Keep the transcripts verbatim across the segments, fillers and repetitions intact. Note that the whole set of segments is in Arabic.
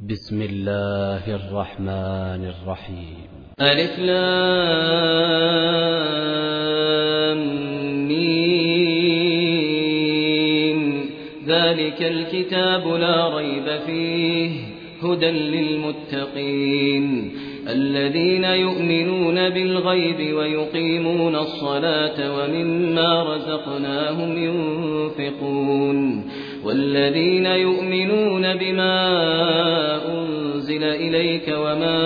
بسم الله الرحمن الرحيم. ألف لام ميم. ذلك الكتاب لا ريب فيه هدى للمتقين الذين يؤمنون بالغيب ويقيمون الصلاة ومما رزقناهم ينفقون والذين يؤمنون بما أنزل إليك وما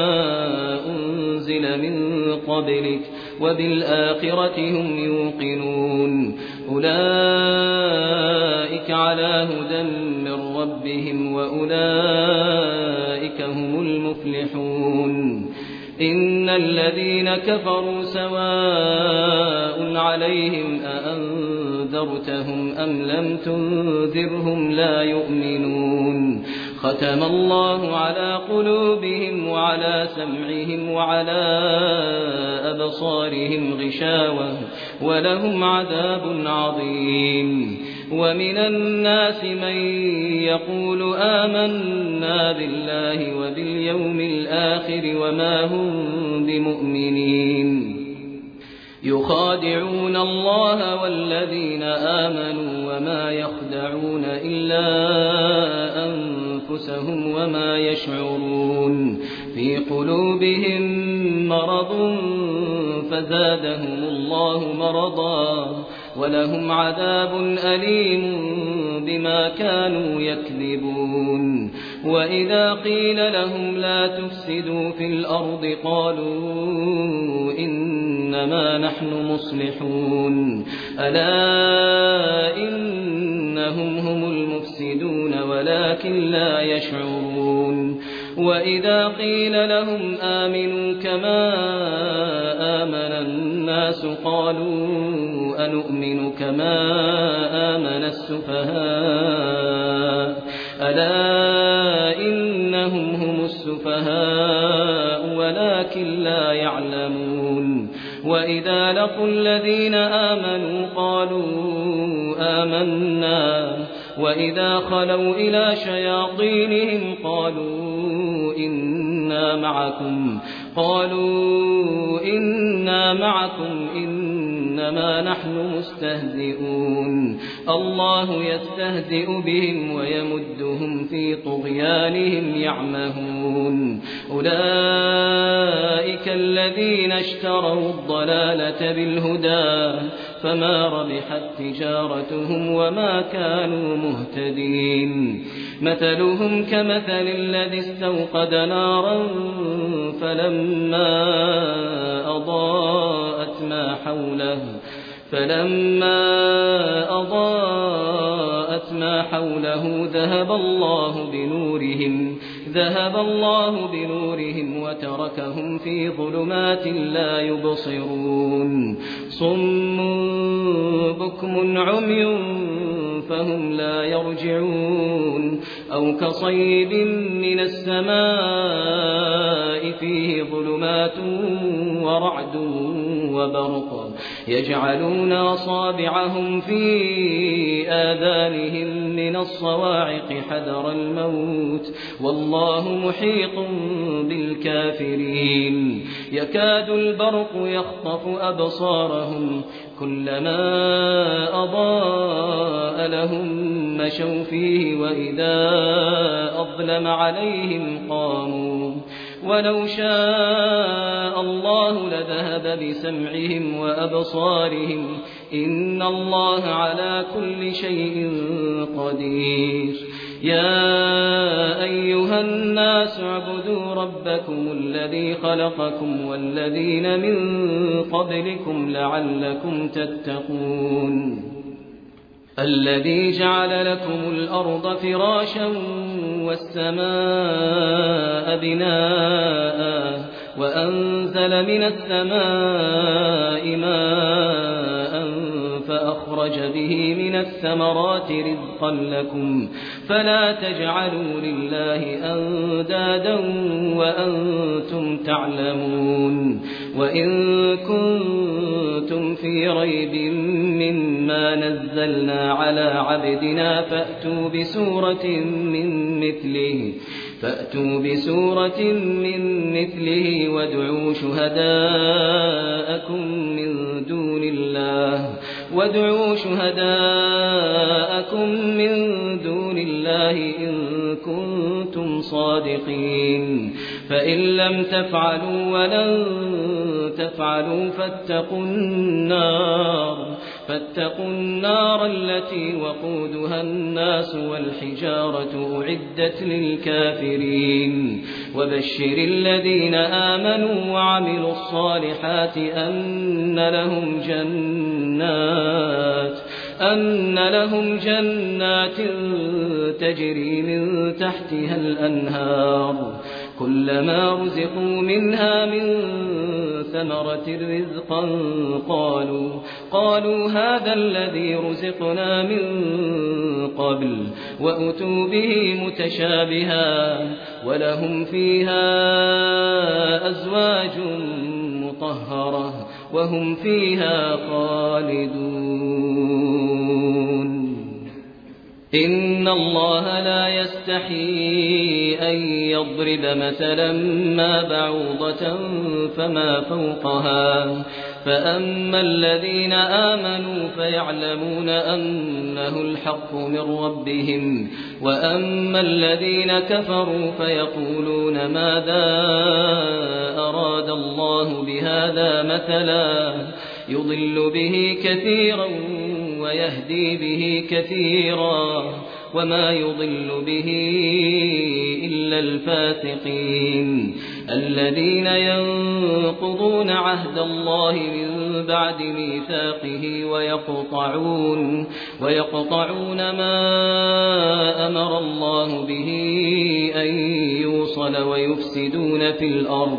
أنزل من قبلك وبالآخرة هم يوقنون أولئك على هدى من ربهم وأولئك هم المفلحون. إن الذين كفروا سواء عليهم أأنذرتهم أم لم تنذرهم لا يؤمنون. ختم الله على قلوبهم وعلى سمعهم وعلى أبصارهم غشاوة ولهم عذاب عظيم. ومن الناس من يقول آمنا بالله وباليوم الآخر وما هم بمؤمنين يخادعون الله والذين آمنوا وما يخدعون إلا أنفسهم وما يشعرون. في قلوبهم مرض فزادهم الله مرضا ولهم عذاب أليم بما كانوا يكذبون. وإذا قيل لهم لا تفسدوا في الأرض قالوا إنما نحن مصلحون ألا إنهم هم المفسدون ولكن لا يشعرون. وإذا قيل لهم آمنوا كما آمن الناس قالوا أنؤمن كما آمن السفهاء ألا إنهم هم السفهاء ولكن لا يعلمون. وإذا لقوا الذين آمنوا قالوا آمنا وإذا خلوا إلى شياطينهم قالوا إنا معكم قالوا إنا معكم إنما نحن مستهزئون. الله يستهزئ بهم ويمدهم في طغيانهم يعمهون. أولئك الذين اشتروا الضلالة بالهدى فما ربحت تجارتهم وما كانوا مهتدين. مثلهم كمثل الذي استوقد نارا فلما أضاءت ما حوله فلما أضاءت ما حوله ذهب الله بنورهم ذهب الله بنورهم وتركهم في ظلمات لا يبصرون. صم بكم عمي فهم لا يرجعون. أو كصيب من السماء فيه ظلمات ورعد وبرق يجعلون أصابعهم في آذانهم من الصواعق حذر الموت والله محيط بالكافرين. يكاد البرق يخطف أبصارهم كلما أضاء لهم مشوا فيه وإذا أظلم عليهم قاموا ولو شاء الله لذهب بسمعهم وأبصارهم إن الله على كل شيء قدير. يا أيها الناس اعبدوا ربكم الذي خلقكم والذين من قبلكم لعلكم تتقون. الذي جعل لكم الأرض فراشا والسماء بناء وأنزل من السماء ماء فأخرج به من الثمرات رزقا لكم فلا تجعلوا لله أندادا وأنتم تعلمون. وإن كنتم في ريب مما نزلنا على عبدنا فأتوا بسورة من مثله فأتوا بسورة من مثله وادعوا شهداءكم من دون الله وادعوا شهداءكم من دون الله إن كنتم صادقين فإن لم تفعلوا ولن تفعلوا فاتقوا النار فاتقوا النار التي وقودها الناس والحجارة أعدت للكافرين وبشر الذين آمنوا وعملوا الصالحات أن لهم جنات أن لهم جنات تجري من تحتها الأنهار كلما رزقوا منها من ثمرة رزقا قالوا قالوا هذا الذي رزقنا من قبل وأتوا به متشابها ولهم فيها أزواج مطهرة وهم فيها خالدون إن الله لا يستحيي أن يضرب مثلا ما بعوضة فما فوقها فأما الذين آمنوا فيعلمون أنه الحق من ربهم وأما الذين كفروا فيقولون ماذا أراد الله بهذا مثلا يضل به كثيرا ويهدي به كثيرا وما يضل به إلا الفاسقين الذين ينقضون عهد الله من بعد ميثاقه ويقطعون ويقطعون ما أمر الله به أن يوصل ويفسدون في الأرض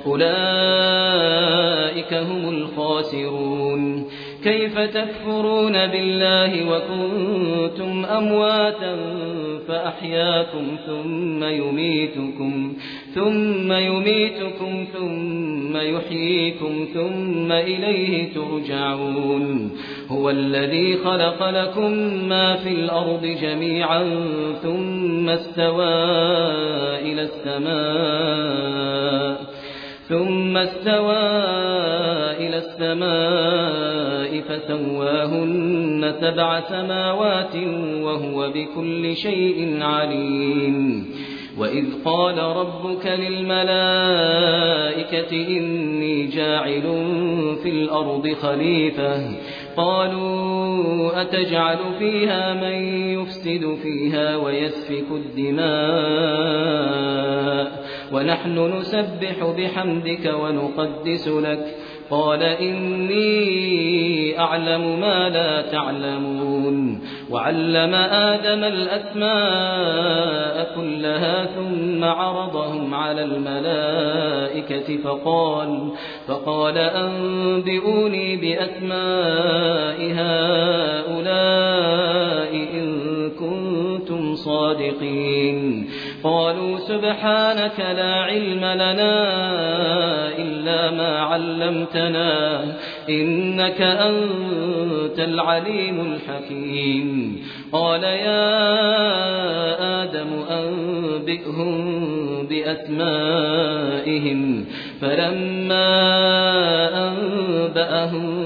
أولئك هم الخاسرون كيف تكفرون بالله وكنتم أمواتا فأحياكم ثم يميتكم ثم يميتكم ثم يحييكم ثم إليه ترجعون هو الذي خلق لكم ما في الأرض جميعا ثم استوى إلى السماء ثم استوى إلى السماء فسواهن سبع سماوات وهو بكل شيء عليم وإذ قال ربك للملائكة إني جاعل في الأرض خليفة قالوا أتجعل فيها من يفسد فيها ويسفك الدماء ونحن نسبح بحمدك ونقدس لك قال إني أعلم ما لا تعلمون وعلم آدم الأسماء كلها ثم عرضهم على الملائكة فقال فقال أنبئوني بأسماء هؤلاء إن كنتم صادقين قالوا سبحانك لا علم لنا إلا ما علمتنا إنك أنت العليم الحكيم قال يا آدم أنبئهم بأسمائهم فلما أنبأهم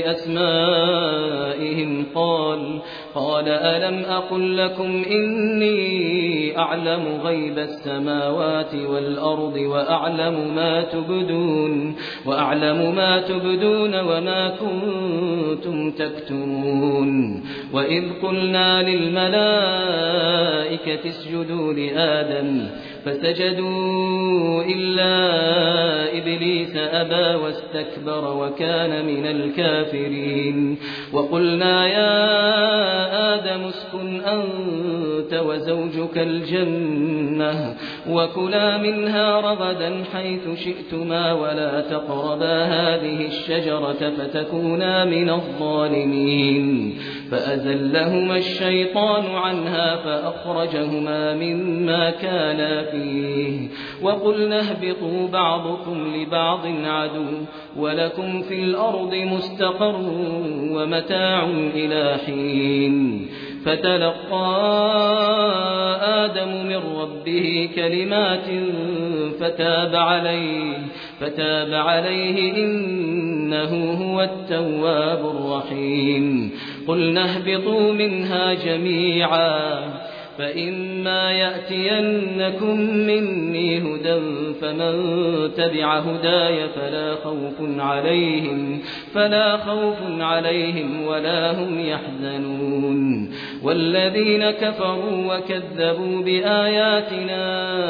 بأسمائهم قال قال ألم أقل لكم إني أعلم غيب السماوات والأرض وأعلم ما تبدون وأعلم ما تبدون وما كنتم تكتمون وإذ قلنا للملائكة اسجدوا لآدم فسجدوا إلا إبليس أبى واستكبر وكان من الكافرين وقلنا يا آدم اسكن أنت وزوجك الجنة وكلا منها رغدا حيث شئتما ولا تقربا هذه الشجرة فتكونا من الظالمين فأزلهما الشيطان عنها فأخرجهما مما كانا فيه وقلنا اهبطوا بعضكم لبعض عدو ولكم في الأرض مستقر ومتاع إلى حين فتلقى آدم من ربه كلمات فتاب عليه فتاب عليه إنه هو التواب الرحيم قلنا اهبطوا منها جميعا فإما يأتينكم مني هدى فمن تبع هداي فلا خوف عليهم فلا خوف عليهم ولا هم يحزنون والذين كفروا وكذبوا بآياتنا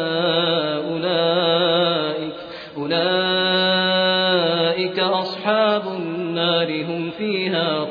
أولئك أولئك أصحاب النار هم فيها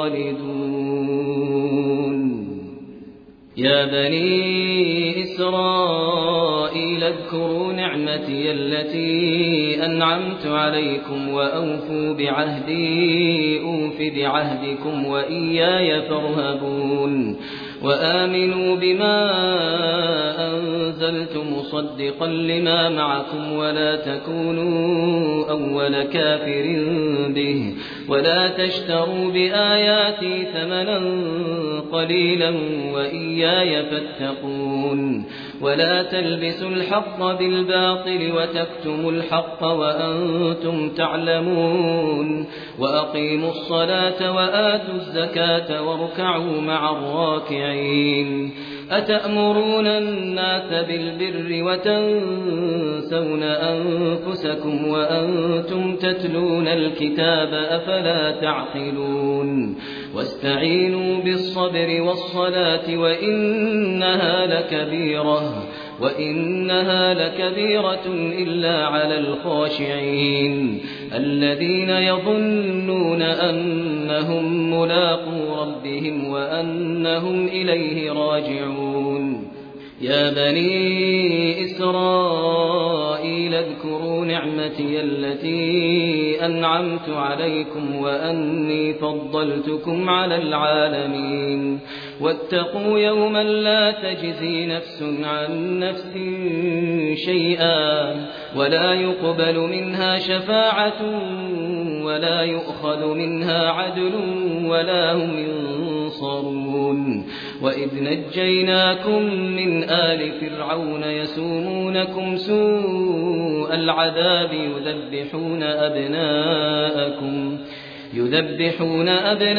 خالدون. يا بني إسرائيل اذكروا نعمتي التي أنعمت عليكم وأوفوا بعهدي أوف بعهدكم وإياي فارهبون وآمنوا بما أنزلت مصدقا لما معكم ولا تكونوا أول كافر به ولا تشتروا بآياتي ثمنا قليلا وإياي فاتقون ولا تلبسوا الحق بالباطل وتكتموا الحق وأنتم تعلمون وأقيموا الصلاة وآتوا الزكاة واركعوا مع الراكعين أتأمرون الناس بالبر وتنسون أنفسكم وأنتم تتلون الكتاب أفلا تعقلون واستعينوا بالصبر والصلاة وإنها لكبيرة وإنها لكبيرة إلا على الخاشعين الذين يظنون أنهم ملاقو ربهم وأنهم إليه راجعون. يا بني إسرائيل اذكروا نعمتي التي أنعمت عليكم وأني فضلتكم على العالمين واتقوا يوما لا تجزي نفس عن نفس شيئا ولا يقبل منها شفاعة ولا يؤخذ منها عدل ولا هم ينصرون. وإذ نجيناكم من آل فرعون يسومونكم سوء العذاب يذبحون أبناءكم يذبحون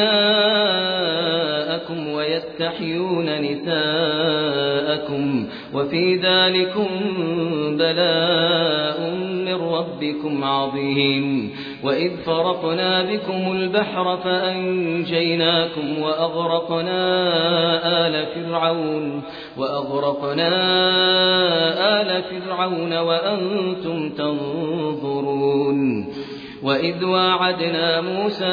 أبناءكم ويستحيون نساءكم وفي ذلكم بلاء من ربكم عظيم. وإذ فرقنا بكم البحر فأنجيناكم وأغرقنا آل فرعون وأغرقنا آل فرعون وأنتم تنظرون. وإذ واعدنا موسى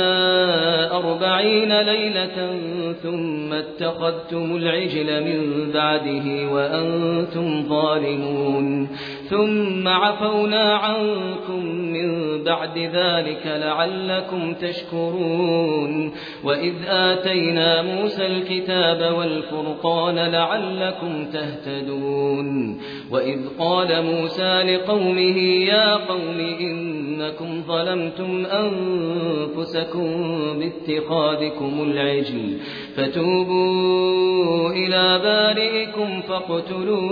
أربعين ليلة ثم اتخذتم العجل من بعده وأنتم ظالمون ثم عفونا عنكم من بعد ذلك لعلكم تشكرون. وإذ آتينا موسى الكتاب والفرقان لعلكم تهتدون. وإذ قال موسى لقومه يا قوم إنكم ظلمتم أنفسكم باتخاذكم العجل فتوبوا إلى بارئكم فاقتلوا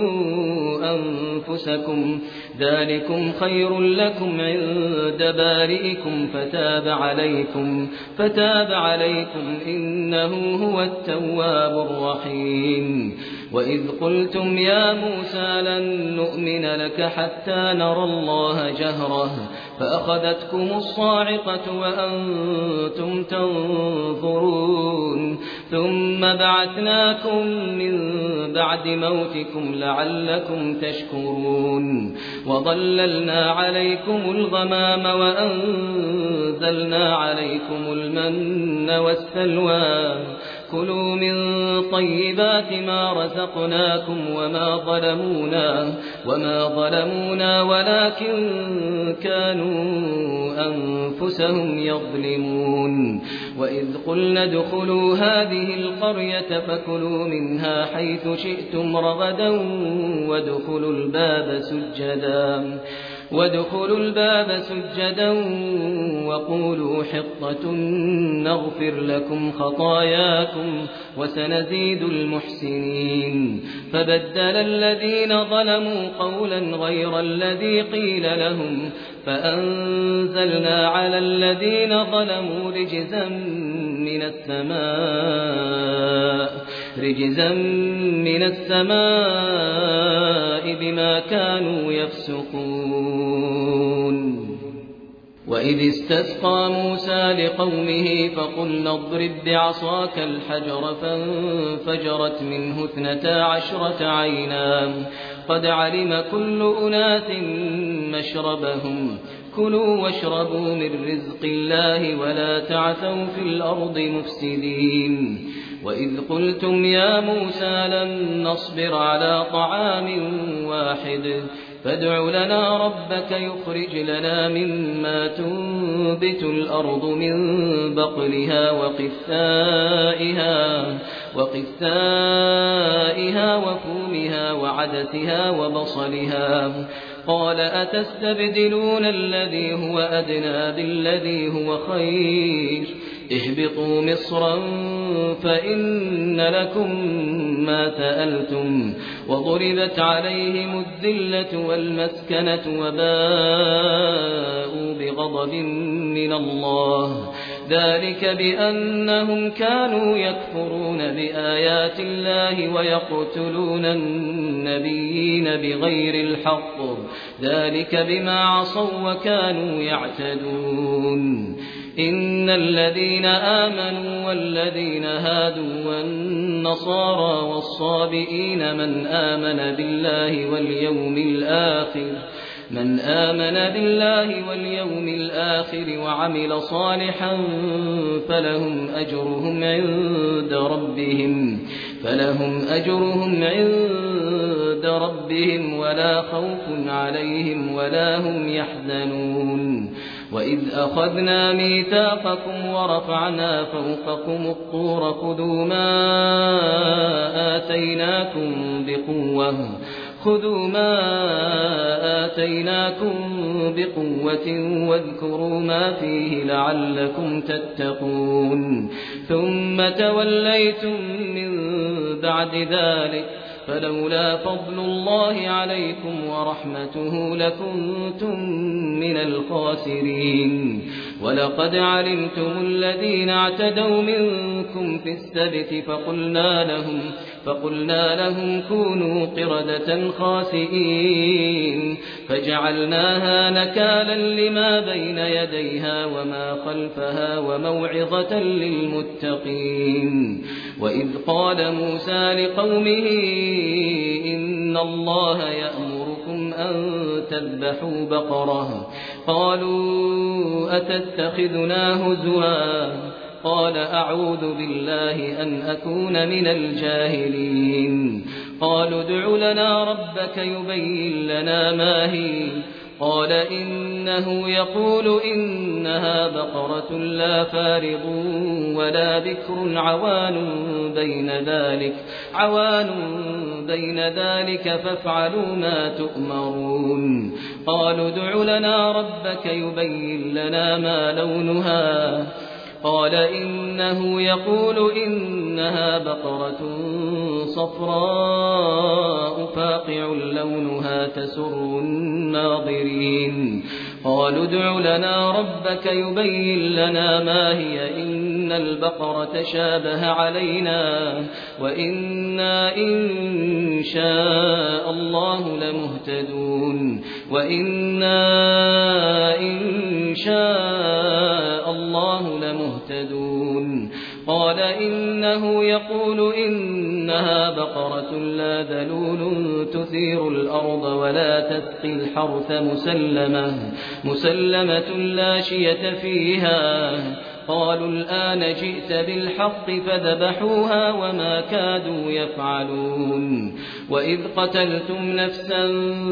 أنفسكم ذلكم خير لكم عند بارئكم فتاب عليكم فتاب عليكم إنه هو التواب الرحيم. وإذ قلتم يا موسى لن نؤمن لك حتى نرى الله جهرة فأخذتكم الصاعقة وأنتم تنظرون ثم بعثناكم من بعد موتكم لعلكم تشكرون. وظللنا عليكم الغمام وأنزلنا عليكم المن والسلوى كلوا من طيبات ما رزقناكم وما ظلمونا وما ظلمونا ولكن كانوا أنفسهم يظلمون. وإذ قلنا ادخلوا هذه القرية فكلوا منها حيث شئتم رغدا وادخلوا الباب سجدا وادخلوا الباب سجدا وقولوا حطة نغفر لكم خطاياكم وسنزيد المحسنين. فبدل الذين ظلموا قولا غير الذي قيل لهم فأنزلنا على الذين ظلموا رجزا من السماء رجزا من السماء بما كانوا يفسقون. وإذ استسقى موسى لقومه فقلنا اضرب بعصاك الحجر فانفجرت منه اثنتا عشرة عينا قد علم كل أناس مشربهم كلوا واشربوا من رزق الله ولا تعثوا في الأرض مفسدين. وإذ قلتم يا موسى لن نصبر على طعام واحد فادع لنا ربك يخرج لنا مما تنبت الأرض من بقلها وقثائها وقثائها وفومها وعدسها وبصلها قال أتستبدلون الذي هو أدنى بالذي هو خير اهبطوا مصرا فإن لكم ما سألتم وضربت عليهم الذلة والمسكنة وباءوا بغضب من الله ذلك بأنهم كانوا يكفرون بآيات الله ويقتلون النبيين بغير الحق ذلك بما عصوا وكانوا يعتدون. إن الذين آمنوا والذين هادوا والنصارى والصابئين من آمن بالله واليوم الآخر من آمن بالله واليوم الآخر وعمل صالحا فلهم أجرهم عند ربهم فلهم أجرهم عند ربهم ولا خوف عليهم ولا هم يحزنون. وإذ أخذنا ميثاقكم ورفعنا فوقكم الطور خذوا ما آتيناكم بقوة خذوا ما آتيناكم بقوة واذكروا ما فيه لعلكم تتقون. ثم توليتم من بعد ذلك فلولا فضل الله عليكم ورحمته لكنتم من الخاسرين. ولقد علمتم الذين اعتدوا منكم في السبت فقلنا لهم فقلنا لهم كونوا قردة خاسئين فجعلناها نكالا لما بين يديها وما خلفها وموعظة للمتقين. وإذ قال موسى لقومه إن الله يأمركم أن تذبحوا بقرة قالوا أتتخذنا هزوا قال أعوذ بالله أن أكون من الجاهلين. قالوا ادع لنا ربك يبين لنا ما هي قال إنه يقول إنها بقرة لا فارض ولا بكر عوان بين ذلك عوان بين ذلك فافعلوا ما تؤمرون. قالوا ادع لنا ربك يبين لنا ما لونها قال إنه يقول إنها بقرة صفراء فاقع لونها تسر الناظرين. قالوا ادع لنا ربك يبين لنا ما هي إن البقرة شابه علينا وإنا إن شاء الله لمهتدون وإنا إن شاء الله لمهتدون. قال إنه يقول إنها بقرة لا ذلول تثير الأرض ولا تسقي الحرث مسلمة مسلمة لا شية فيها قالوا الآن جئت بالحق فذبحوها وما كادوا يفعلون وإذ قتلتم نفسا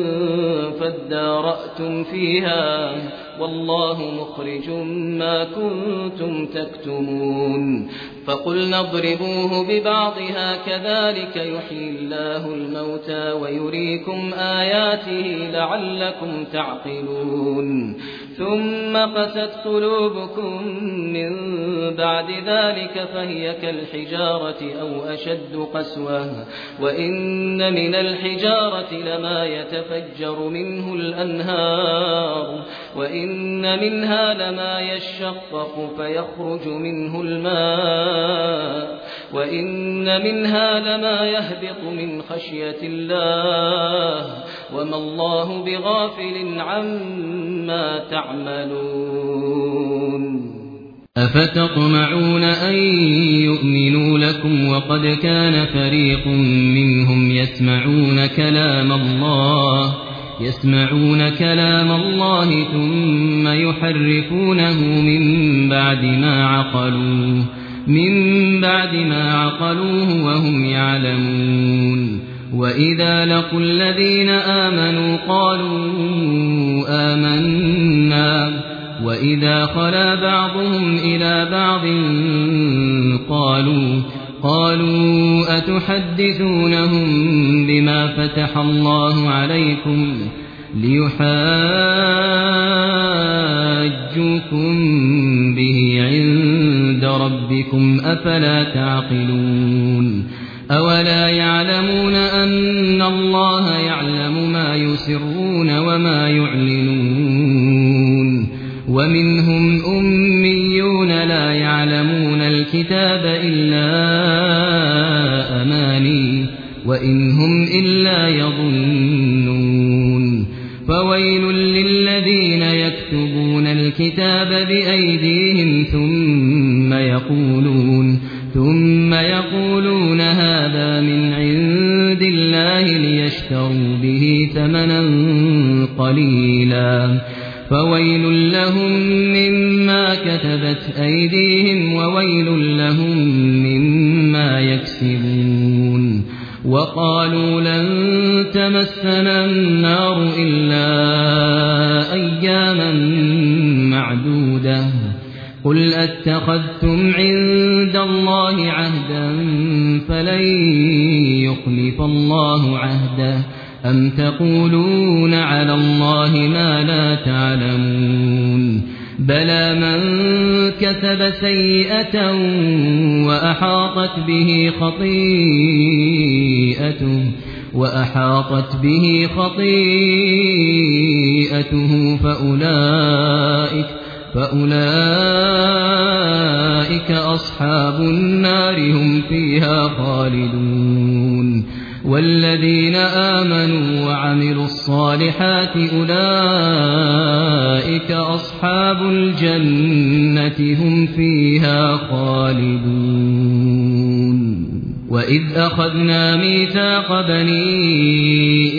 فادارأتم فيها والله مخرج ما كنتم تكتمون فقلنا اضربوه ببعضها كذلك يحيي الله الموتى ويريكم آياته لعلكم تعقلون ثم قست قلوبكم من بعد ذلك فهي كالحجارة أو أشد قسوة وإن من الحجارة لما يتفجر منه الأنهار وإن منها لما يشقق فيخرج منه الماء وإن منها لما يهبط من خشية الله وما الله بغافل عما تعملون أفتطمعون أن يؤمنوا لكم وقد كان فريق منهم يسمعون كلام الله يسمعون كلام الله ثم يحرفونه من بعد ما عقلوه من بعد ما عقلوه وهم يعلمون وإذا لقوا الذين آمنوا قالوا آمنا وإذا خلا بعضهم إلى بعض قالوا قالوا أتحدثونهم بما فتح الله عليكم ليحاجوكم به عند ربكم أفلا تعقلون أولا يعلمون أن الله يعلم ما يسرون وما يعلنون ومنهم أميون لا يعلمون الكتاب إلا أماني وإن هم إلا يظنون فويل للذين يكتبون الكتاب بأيديهم ثم يقولون ثم يقولون هذا من عند الله ليشتروا به ثمنا قليلا فويل لهم مما كتبت أيديهم وويل لهم مما يكسبون وقالوا لن تمسنا النار إلا أياما معدودة قل أتخذتم عند الله عهدا فلن يخلف الله عهده أم تقولون على الله ما لا تعلمون بلى من كسب سيئة وأحاطت به خطيئته وأحاطت به خطيئته فأولئك فأولئك أصحاب النار هم فيها خالدون والذين آمنوا وعملوا الصالحات أولئك أصحاب الجنة هم فيها خالدون وإذ أخذنا ميثاق بني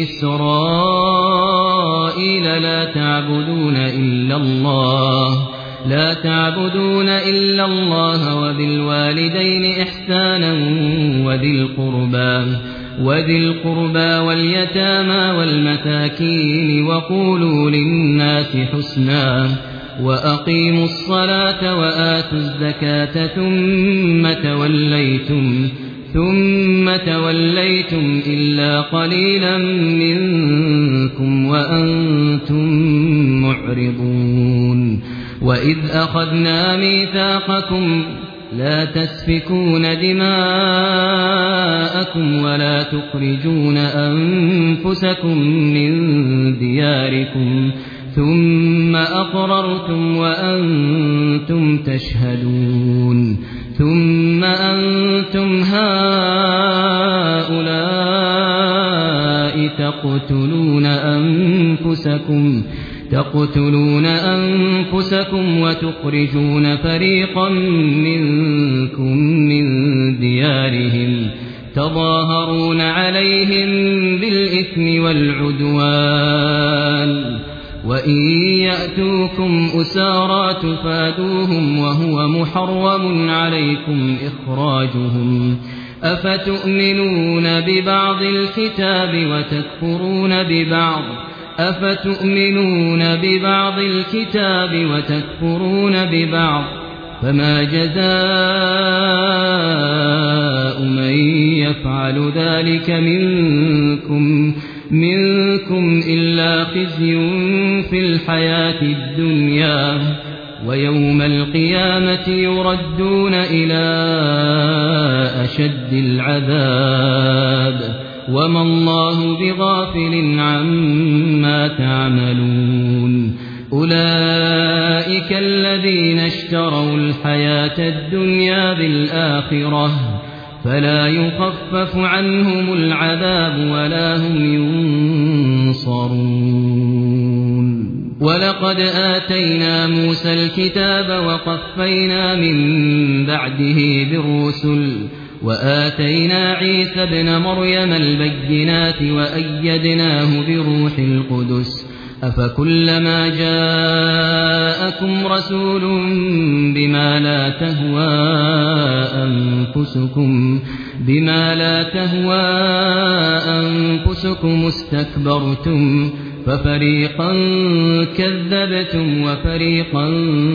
إسرائيل لا تعبدون إلا الله لا تعبدون إلا الله وبالوالدين إحسانا وذي القربى وذي القربى واليتامى والمساكين وقولوا للناس حسنا وأقيموا الصلاة وآتوا الزكاة ثم توليتم ثم توليتم إلا قليلا منكم وأنتم معرضون وإذ أخذنا ميثاقكم لا تسفكون دماءكم ولا تخرجون أنفسكم من دياركم ثم أقررتم وأنتم تشهدون ثم أنتم هؤلاء تقتلون أنفسكم تقتلون أنفسكم وتخرجون فريقا منكم من ديارهم تظاهرون عليهم بالإثم والعدوان وإن يأتوكم أسارى تفادوهم وهو محرم عليكم إخراجهم أفتؤمنون ببعض الكتاب وتكفرون ببعض أفتؤمنون ببعض الكتاب وتكفرون ببعض فما جزاء من يفعل ذلك منكم منكم إلا خزي في الحياة الدنيا ويوم القيامة يردون إلى أشد العذاب وما الله بغافل عما تعملون أولئك الذين اشتروا الحياة الدنيا بالآخرة فلا يخفف عنهم العذاب ولا هم ينصرون ولقد آتينا موسى الكتاب وقفينا من بعده بالرسل وآتينا عيسى ابن مريم البينات وأيدناه بروح القدس أفكلما جاءكم رسول بما لا تهوى أنفسكم بما لا تهوى أنفسكم استكبرتم ففريقا كذبتم وفريقا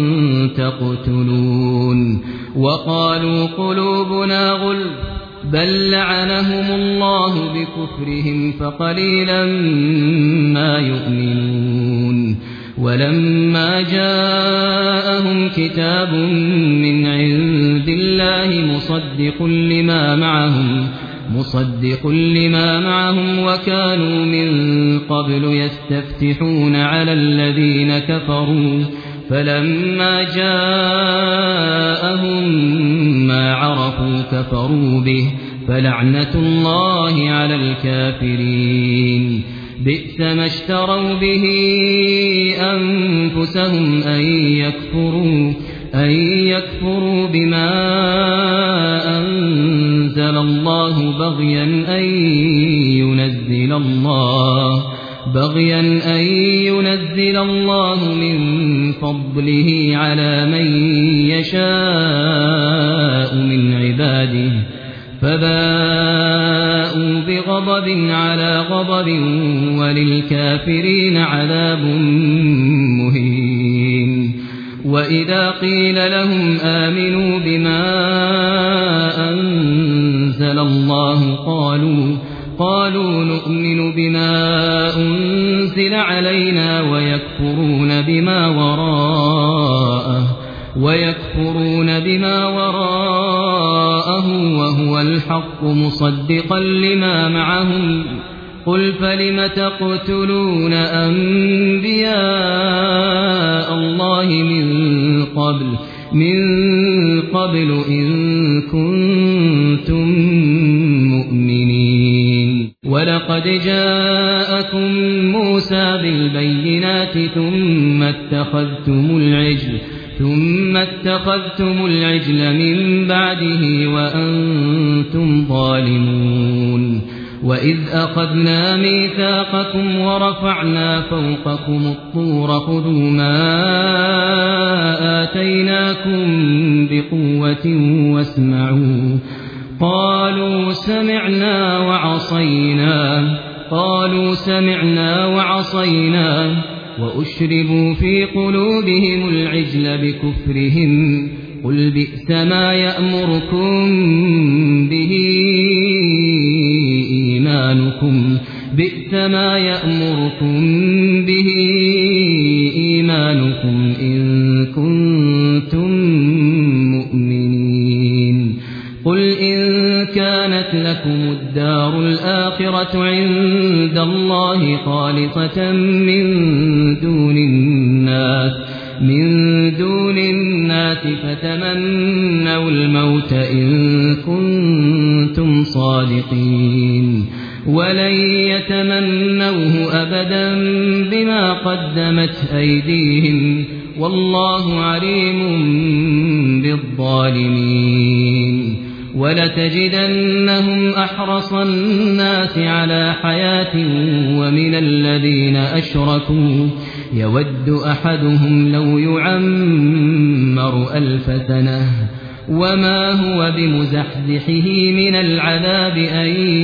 تقتلون وقالوا قلوبنا غلف بل لعنهم الله بكفرهم فقليلا ما يؤمنون ولما جاءهم كتاب من عند الله مصدق لما معهم مصدق لما معهم وكانوا من قبل يستفتحون على الذين كفروا فلما جاءهم ما عرفوا كفروا به فلعنة الله على الكافرين بئس ما اشتروا به أنفسهم أن يكفروا أن يكفروا بما أنزل الله بغيا أن ينزل الله بغيا أن ينزل الله من فضله على من يشاء من عباده فباءوا بغضب على غضب وللكافرين عذاب مهين وإذا قيل لهم آمنوا بما أنزل الله قالوا قالوا نؤمن بما أنزل علينا ويكفرون بما وراءه ويكفرون بما وراءه وهو الحق مصدقا لما معهم قل فلم تقتلون أنبياء الله من قبل من قبل إن كنتم مؤمنين ولقد جاءكم موسى بالبينات ثم اتخذتم العجل ثم اتخذتم العجل من بعده وأنتم ظالمون وإذ أخذنا ميثاقكم ورفعنا فوقكم الطور خذوا ما آتيناكم بقوة واسمعوا قالوا سمعنا وعصينا قالوا سمعنا وعصينا وأشربوا في قلوبهم العجل بكفرهم قل بئس ما يأمركم به إيمانكم بئس ما يأمركم به إيمانكم إن كنتم مؤمنين قل إن كانت لكم الدار الآخرة عند الله خالصة من دون الناس من دون الناس فتمنوا الموت إن كنتم صادقين ولن يتمنوه أبدا بما قدمت أيديهم والله عليم بالظالمين ولتجدنهم أحرص الناس على حياة ومن الذين أشركوا يود أحدهم لو يعمر ألف سنة وما هو بمزحزحه من العذاب أن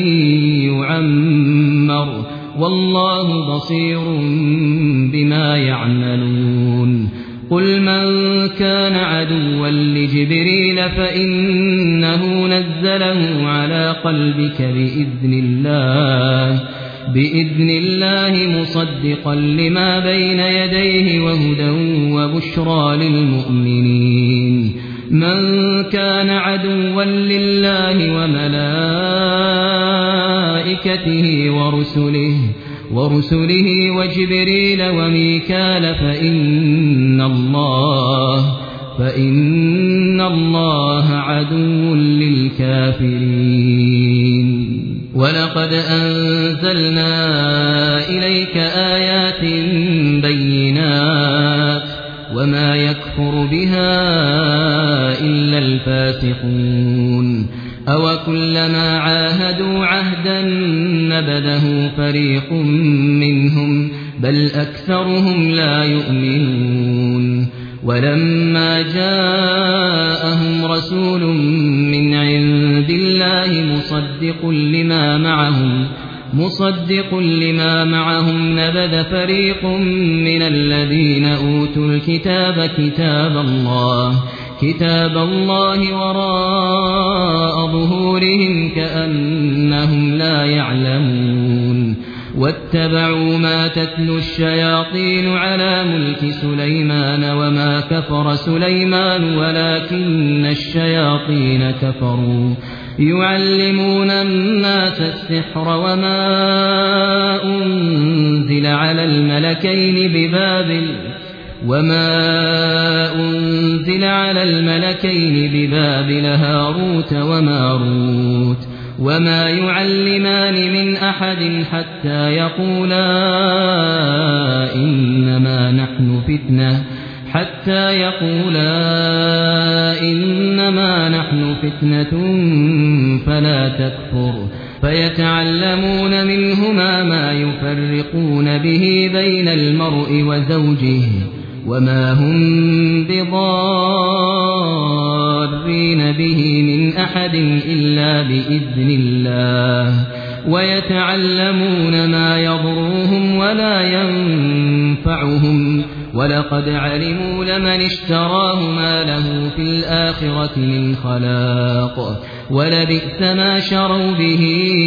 يعمر والله بصير بما يعملون قل من كان عدوا لجبريل فإنه نزله على قلبك بإذن الله بإذن الله مصدقا لما بين يديه وهدى وبشرى للمؤمنين من كان عدوا لله وملائكته ورسله ورسله وجبريل وميكال فإن الله فإن الله عدو للكافرين ولقد أنزلنا إليك آيات بينات وما يكفر بها إلا الفاسقون أو كلما عاهدوا عهدا نبذه فريق منهم بل أكثرهم لا يؤمنون ولما جاءهم رسول من عند الله مصدق لما معهم مصدق لما معهم نبذ فريق من الذين أوتوا الكتاب كتاب الله كتاب الله وراء ظهورهم كأنهم لا يعلمون واتبعوا ما تتلو الشياطين على ملك سليمان وما كفر سليمان ولكن الشياطين كفروا يعلمون الناس السحر وما أنزل على الملكين ببابل وما أنزل على الملكين ببابل هاروت وماروت وما يعلمان من أحد حتى يقولا إنما نحن فتنة حتى يقولا إنما نحن فتنة فلا تكفر فيتعلمون منهما ما يفرقون به بين المرء وزوجه وما هم بضارين به من أحد إلا بإذن الله ويتعلمون ما يضرهم ولا ينفعهم ولقد علموا لمن اشتراه ما له في الآخرة من خلاق ولبئس ما شروا به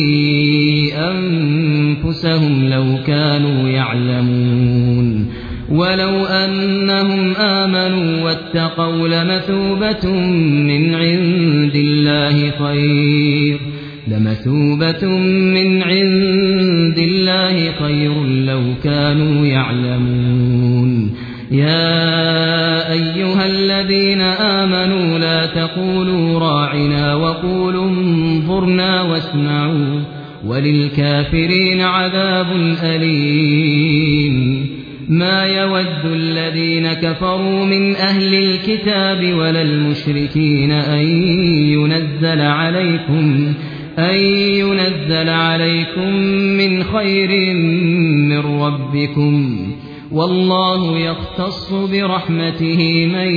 أنفسهم لو كانوا يعلمون ولو أنهم آمنوا واتقوا لمثوبة من عند الله خير لمثوبة من عند الله خير لو كانوا يعلمون يا أيها الذين آمنوا لا تقولوا راعنا وقولوا انظرنا واسمعوا وللكافرين عذاب أليم ما يود الذين كفروا من أهل الكتاب ولا المشركين أن ينزل عليكم أن ينزل عليكم من خير من ربكم والله يختص برحمته من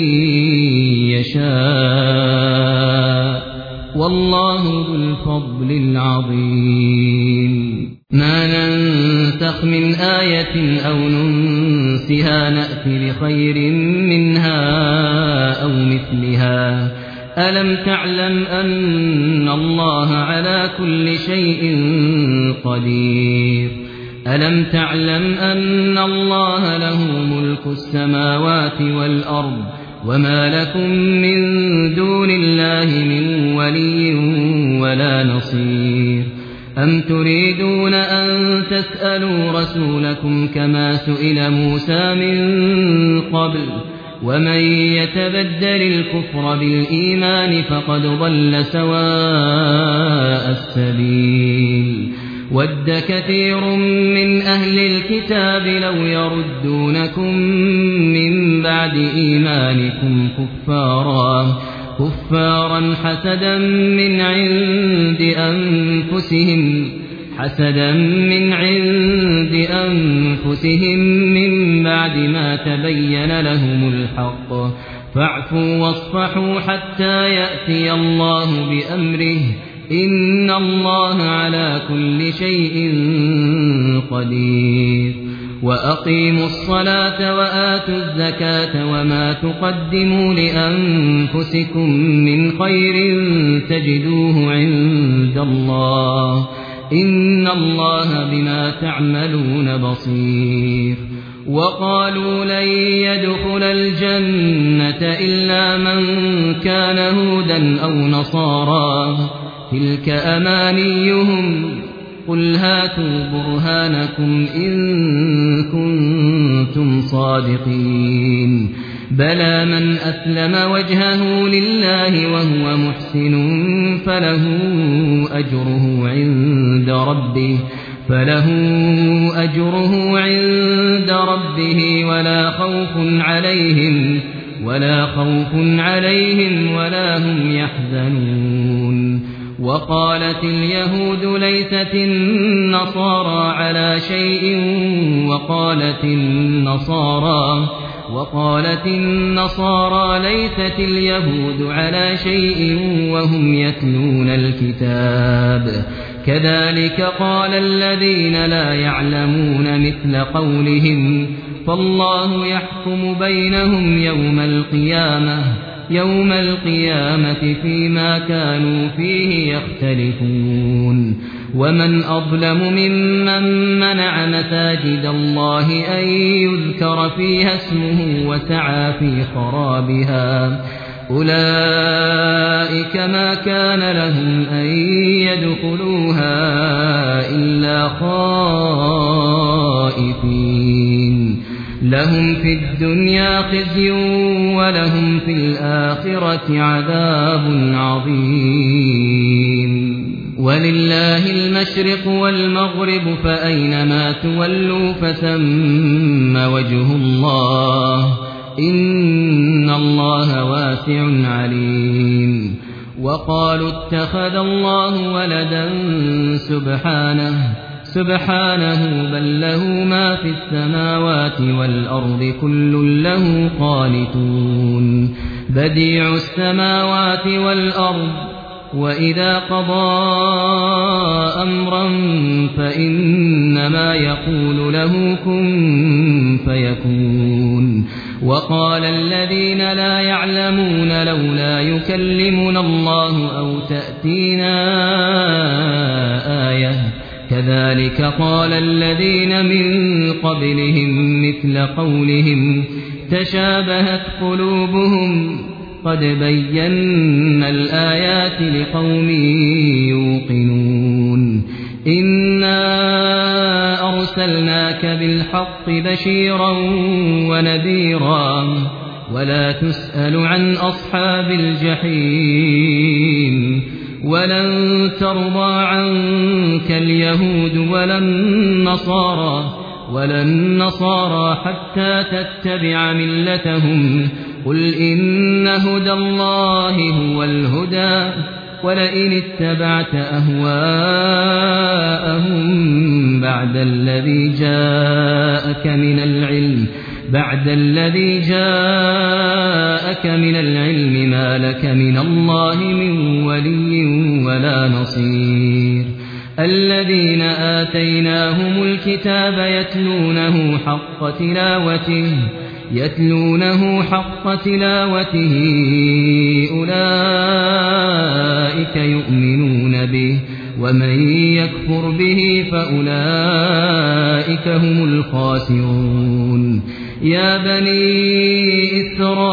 يشاء والله ذو الفضل العظيم ما ننسخ من آية أو ننسها نأتي بخير منها أو مثلها ألم تعلم أن الله على كل شيء قدير ألم تعلم أن الله له ملك السماوات والأرض وما لكم من دون الله من ولي ولا نصير أم تريدون أن تسألوا رسولكم كما سئل موسى من قبل ومن يتبدل الكفر بالإيمان فقد ضل سواء السبيل ود كثير من أهل الكتاب لو يردونكم من بعد إيمانكم كفارا كفارا حسدا من عند أنفسهم حسدا من عند أنفسهم من بعد ما تبين لهم الحق فاعفوا واصفحوا حتى يأتي الله بأمره إن الله على كل شيء قدير وأقيموا الصلاة وآتوا الزكاة وما تقدموا لأنفسكم من خير تجدوه عند الله إن الله بما تعملون بصير وقالوا لن يدخل الجنة إلا من كان هودا أو نصارى تلك أمانيهم قل هاتوا برهانكم إن كنتم صادقين بلى من أسلم وجهه لله وهو محسن فله أجره عند ربه فله أجره عند ربه ولا خوف عليهم ولا خوف عليهم ولا هم يحزنون وقالت اليهود ليست النصارى على شيء وقالت النصارى وقالت النصارى ليست اليهود على شيء وهم يتلون الكتاب كذلك قال الذين لا يعلمون مثل قولهم فالله يحكم بينهم يوم القيامة يوم القيامة فيما كانوا فيه يختلفون ومن أظلم ممن منع مساجد الله أن يذكر فيها اسمه وسعى في خرابها أولئك ما كان لهم أن يدخلوها إلا خائفين لهم في الدنيا خزي ولهم في الآخرة عذاب عظيم ولله المشرق والمغرب فأينما تولوا فثم وجه الله إن الله واسع عليم وقالوا اتخذ الله ولدا سبحانه سبحانه بل له ما في السماوات والأرض كل له قانتون بديع السماوات والأرض وإذا قضى أمرا فإنما يقول له كن فيكون وقال الذين لا يعلمون لولا يكلمنا الله أو تأتينا آية كذلك قال الذين من قبلهم مثل قولهم تشابهت قلوبهم قد بينا الآيات لقوم يوقنون إنا أرسلناك بالحق بشيرا ونذيرا ولا تسأل عن أصحاب الجحيم ولن ترضى عنك اليهود ولا النصارى ولا النصارى حتى تتبع ملتهم قل إن هدى الله هو الهدى ولئن اتبعت أهواءهم بعد الذي جاءك من العلم بعد الذي جاءك من العلم ما لك من الله من ولي ولا نصير الذين آتيناهم الكتاب يتلونه حق تلاوته يتلونه حق تلاوته أولئك يؤمنون به ومن يكفر به فأولئك هم الخاسرون يا بني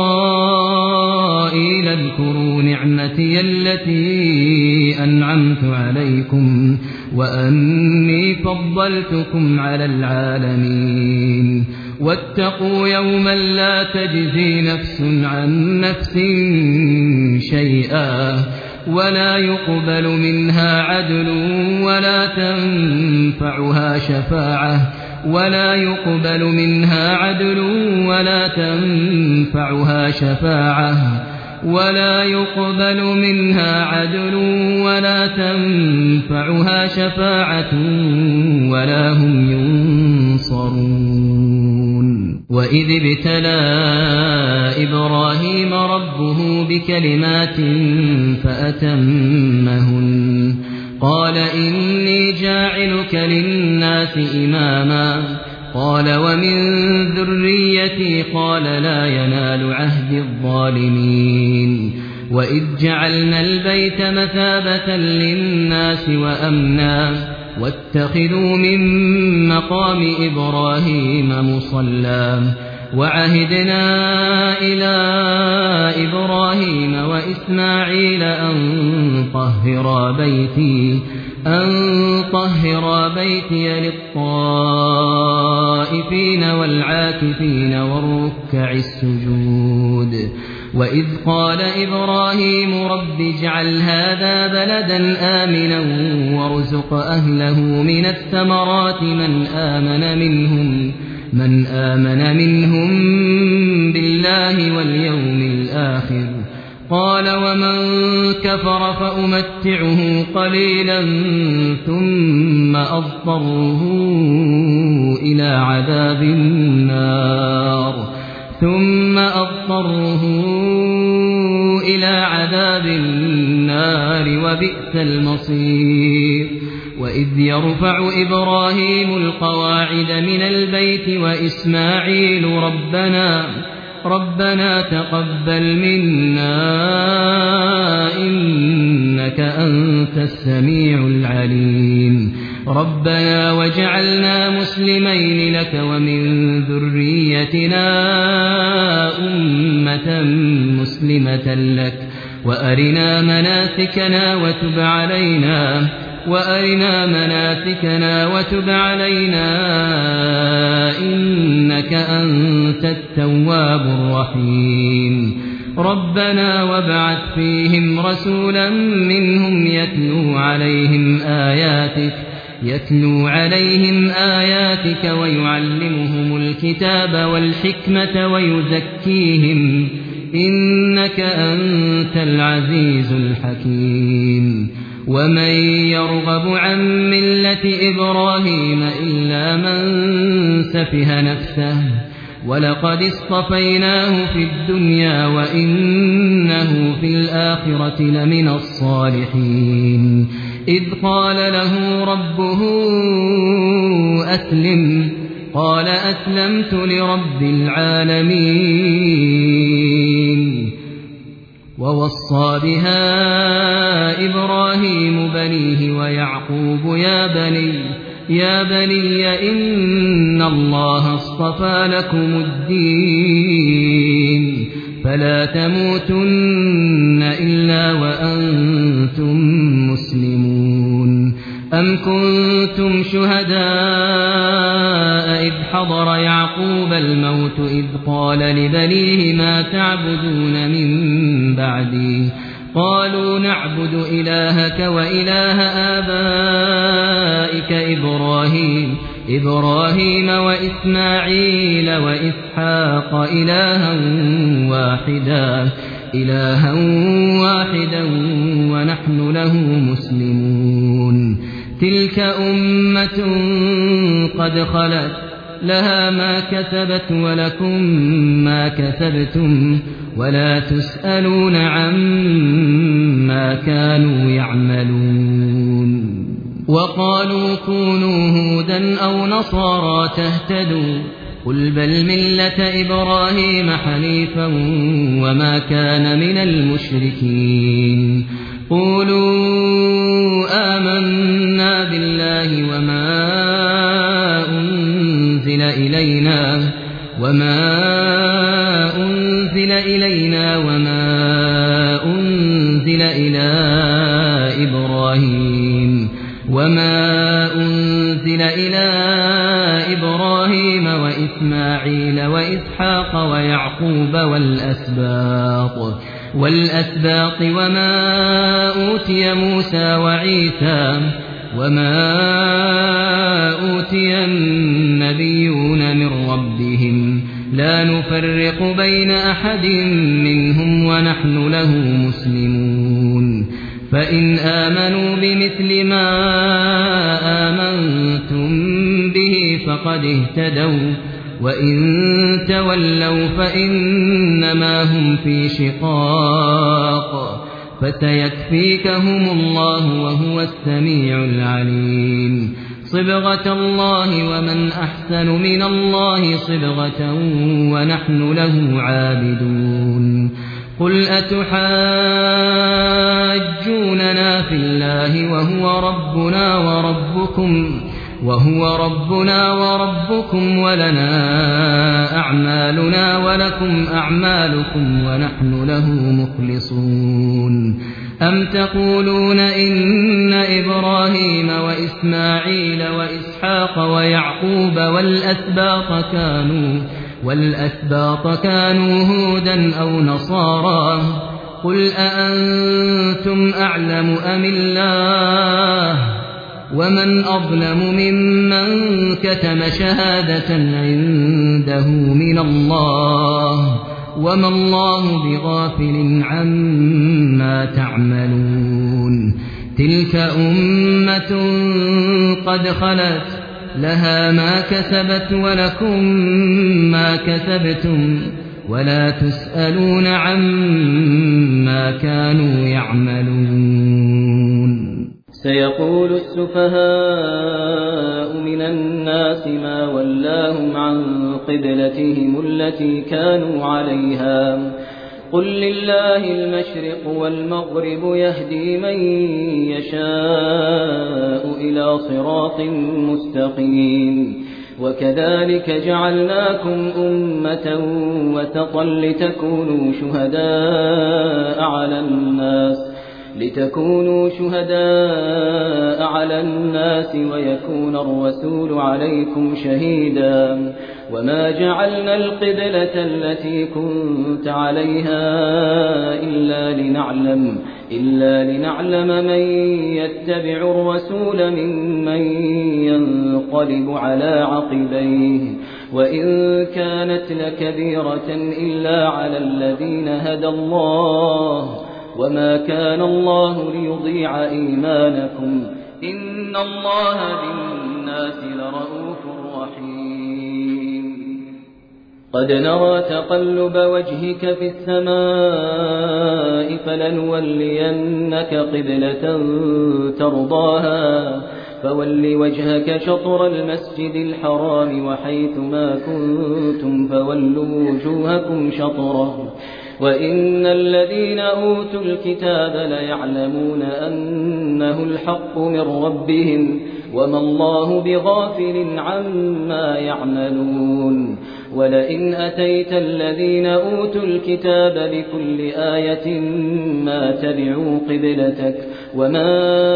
إسرائيل اذكروا نعمتي التي أنعمت عليكم وأني فضلتكم على العالمين واتقوا يوما لا تجزي نفس عن نفس شيئا ولا يقبل منها عدل ولا تنفعها شفاعة ولا يقبل منها عدل ولا تنفعها شفاعة ولا يقبل منها عدل ولا تنفعها شفاعة ولا هم ينصرون وإذ ابتلى إبراهيم ربه بكلمات فأتمهن قال إني جاعلك للناس إماما قال ومن ذريتي قال لا ينال عهد الظالمين وإذ جعلنا البيت مثابة للناس وأمنا واتخذوا من مقام إبراهيم مصلى وعهدنا إلى إبراهيم وإسماعيل أن طهرا بيتي أن طهرا بيتي للطائفين والعاكفين والركع السجود وإذ قال إبراهيم رب اجعل هذا بلدا آمنا وارزق أهله من الثمرات من آمن منهم من آمن منهم بالله واليوم الآخر قال ومن كفر فأمتعه قليلا ثم أضطره إلى عذاب النار ثم أضطره إلى عذاب النار وبئس المصير وإذ يرفع إبراهيم القواعد من البيت وإسماعيل ربنا ربنا تقبل منا إنك أنت السميع العليم ربنا وجعلنا مسلمين لك ومن ذريتنا أمة مسلمة لك وأرنا مناسكنا وتب علينا وأرنا مناسكنا وتب علينا إنك أنت التواب الرحيم ربنا وابعث فيهم رسولا منهم يتلو عليهم آياتك يتلو عليهم آياتك ويعلمهم الكتاب والحكمة ويزكيهم إنك أنت العزيز الحكيم ومن يرغب عن ملة إبراهيم إلا من سفه نفسه ولقد اصطفيناه في الدنيا وإنه في الآخرة لمن الصالحين إذ قال له ربه أسلم قال أسلمت لرب العالمين ووصى بها إبراهيم بنيه ويعقوب يا بني يا بني إن الله اصطفى لكم الدين فلا تموتن إلا وأنتم مسلمون أم كنتم شهداء إذ حضر يعقوب الموت إذ قال لبنيه ما تعبدون من بعدي قالوا نعبد إلهك وإله آبائك إبراهيم إبراهيم وإسماعيل وإسحاق إلها واحدا إلها واحدا ونحن له مسلمون تلك أمة قد خلت لها ما كسبت ولكم ما كسبتم ولا تسألون عما كانوا يعملون وقالوا كونوا هودا أو نصارى تهتدوا قل بل ملة إبراهيم حنيفا وما كان من المشركين قولوا آمنا بالله وما أنزل إلينا وما أنزل إلينا وما أنزل إلى إبراهيم وما أنزل إلى إبراهيم وإسماعيل وإسحاق ويعقوب والأسباط والأسباط وما أوتي موسى وعيسى وما أوتي النبيون من ربهم لا نفرق بين أحد منهم ونحن له مسلمون فإن آمنوا بمثل ما آمنتم به فقد اهتدوا وإن تولوا فإنما هم في شقاق فسيكفيكهم الله وهو السميع العليم صبغة الله ومن أحسن من الله صبغة ونحن له عابدون قل أتحاجوننا في الله وهو ربنا وربكم وهو ربنا وربكم ولنا أعمالنا ولكم أعمالكم ونحن له مخلصون أم تقولون إن إبراهيم وإسماعيل وإسحاق ويعقوب والأسباط كانوا والأسباط كانوا هودا أو نصارى قل أأنتم أعلم أم الله ومن أظلم ممن كتم شهادة عنده من الله وما الله بغافل عما تعملون تلك أمة قد خلت لها ما كسبت ولكم ما كسبتم ولا تسألون عما كانوا يعملون سيقول السفهاء من الناس ما ولاهم عن قبلتهم التي كانوا عليها قل لله المشرق والمغرب يهدي من يشاء إلى صراط مستقيم وكذلك جعلناكم أمة وسطا لتكونوا شهداء على الناس لتكونوا شهداء على الناس ويكون الرسول عليكم شهيدا وما جعلنا القبلة التي كنت عليها إلا لنعلم إلا لنعلم من يتبع الرسول ممن ينقلب على عقبيه وإن كانت لكبيرة إلا على الذين هدى الله وما كان الله ليضيع إيمانكم إن الله بالناس لرءوف رحيم قد نرى تقلب وجهك في السماء فلنولينك قبلة ترضاها فول وجهك شطر المسجد الحرام وحيث ما كنتم فولوا وجوهكم شطره وإن الذين أوتوا الكتاب ليعلمون أنه الحق من ربهم وما الله بغافل عما يعملون ولئن أتيت الذين أوتوا الكتاب بكل آية ما تبعوا قبلتك وما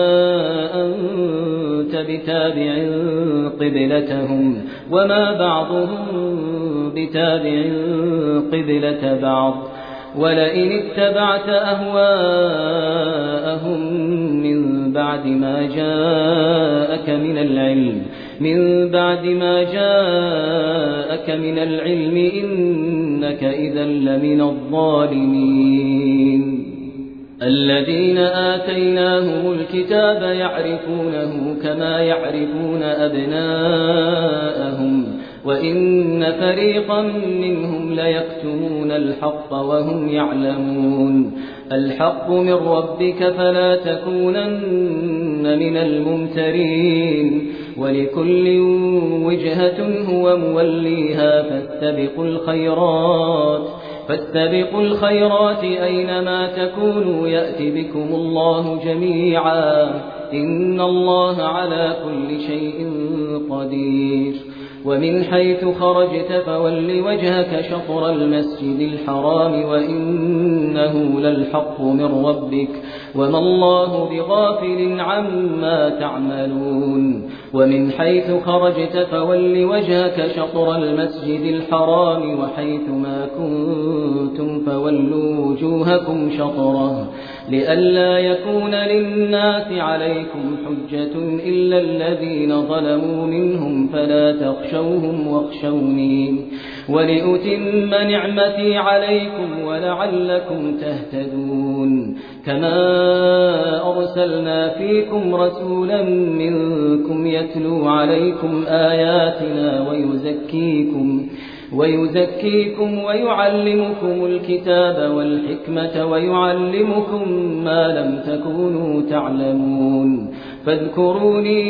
أنت بتابع قبلتهم وما بعضهم بتابع قبلة بعض ولئن اتبعت أهواءهم من بعد ما جاءك من العلم من بعد ما جاءك من العلم إنك إذا لمن الظالمين الذين آتيناهم الكتاب يعرفونه كما يعرفون أبناءهم وإن فريقا منهم ليكتمون الحق وهم يعلمون الحق من ربك فلا تكونن من الممترين ولكل وجهة هو موليها فاستبقوا الخيرات فاستبقوا الخيرات أينما تكونوا يأت بكم الله جميعا إن الله على كل شيء قدير ومن حيث خرجت فول وجهك شطر المسجد الحرام وإنه للحق من ربك وما الله بغافل عما تعملون ومن حيث خرجت فول وجهك شطر المسجد الحرام وحيث ما كنتم فولوا وجوهكم شطره لئلا يكون للناس عليكم حجة إلا الذين ظلموا منهم فلا تخشوهم واخشوني ولأتم نعمتي عليكم ولعلكم تهتدون كما أرسلنا فيكم رسولا منكم يتلو عليكم آياتنا ويزكيكم ويزكيكم ويعلمكم الكتاب والحكمة ويعلمكم ما لم تكونوا تعلمون فاذكروني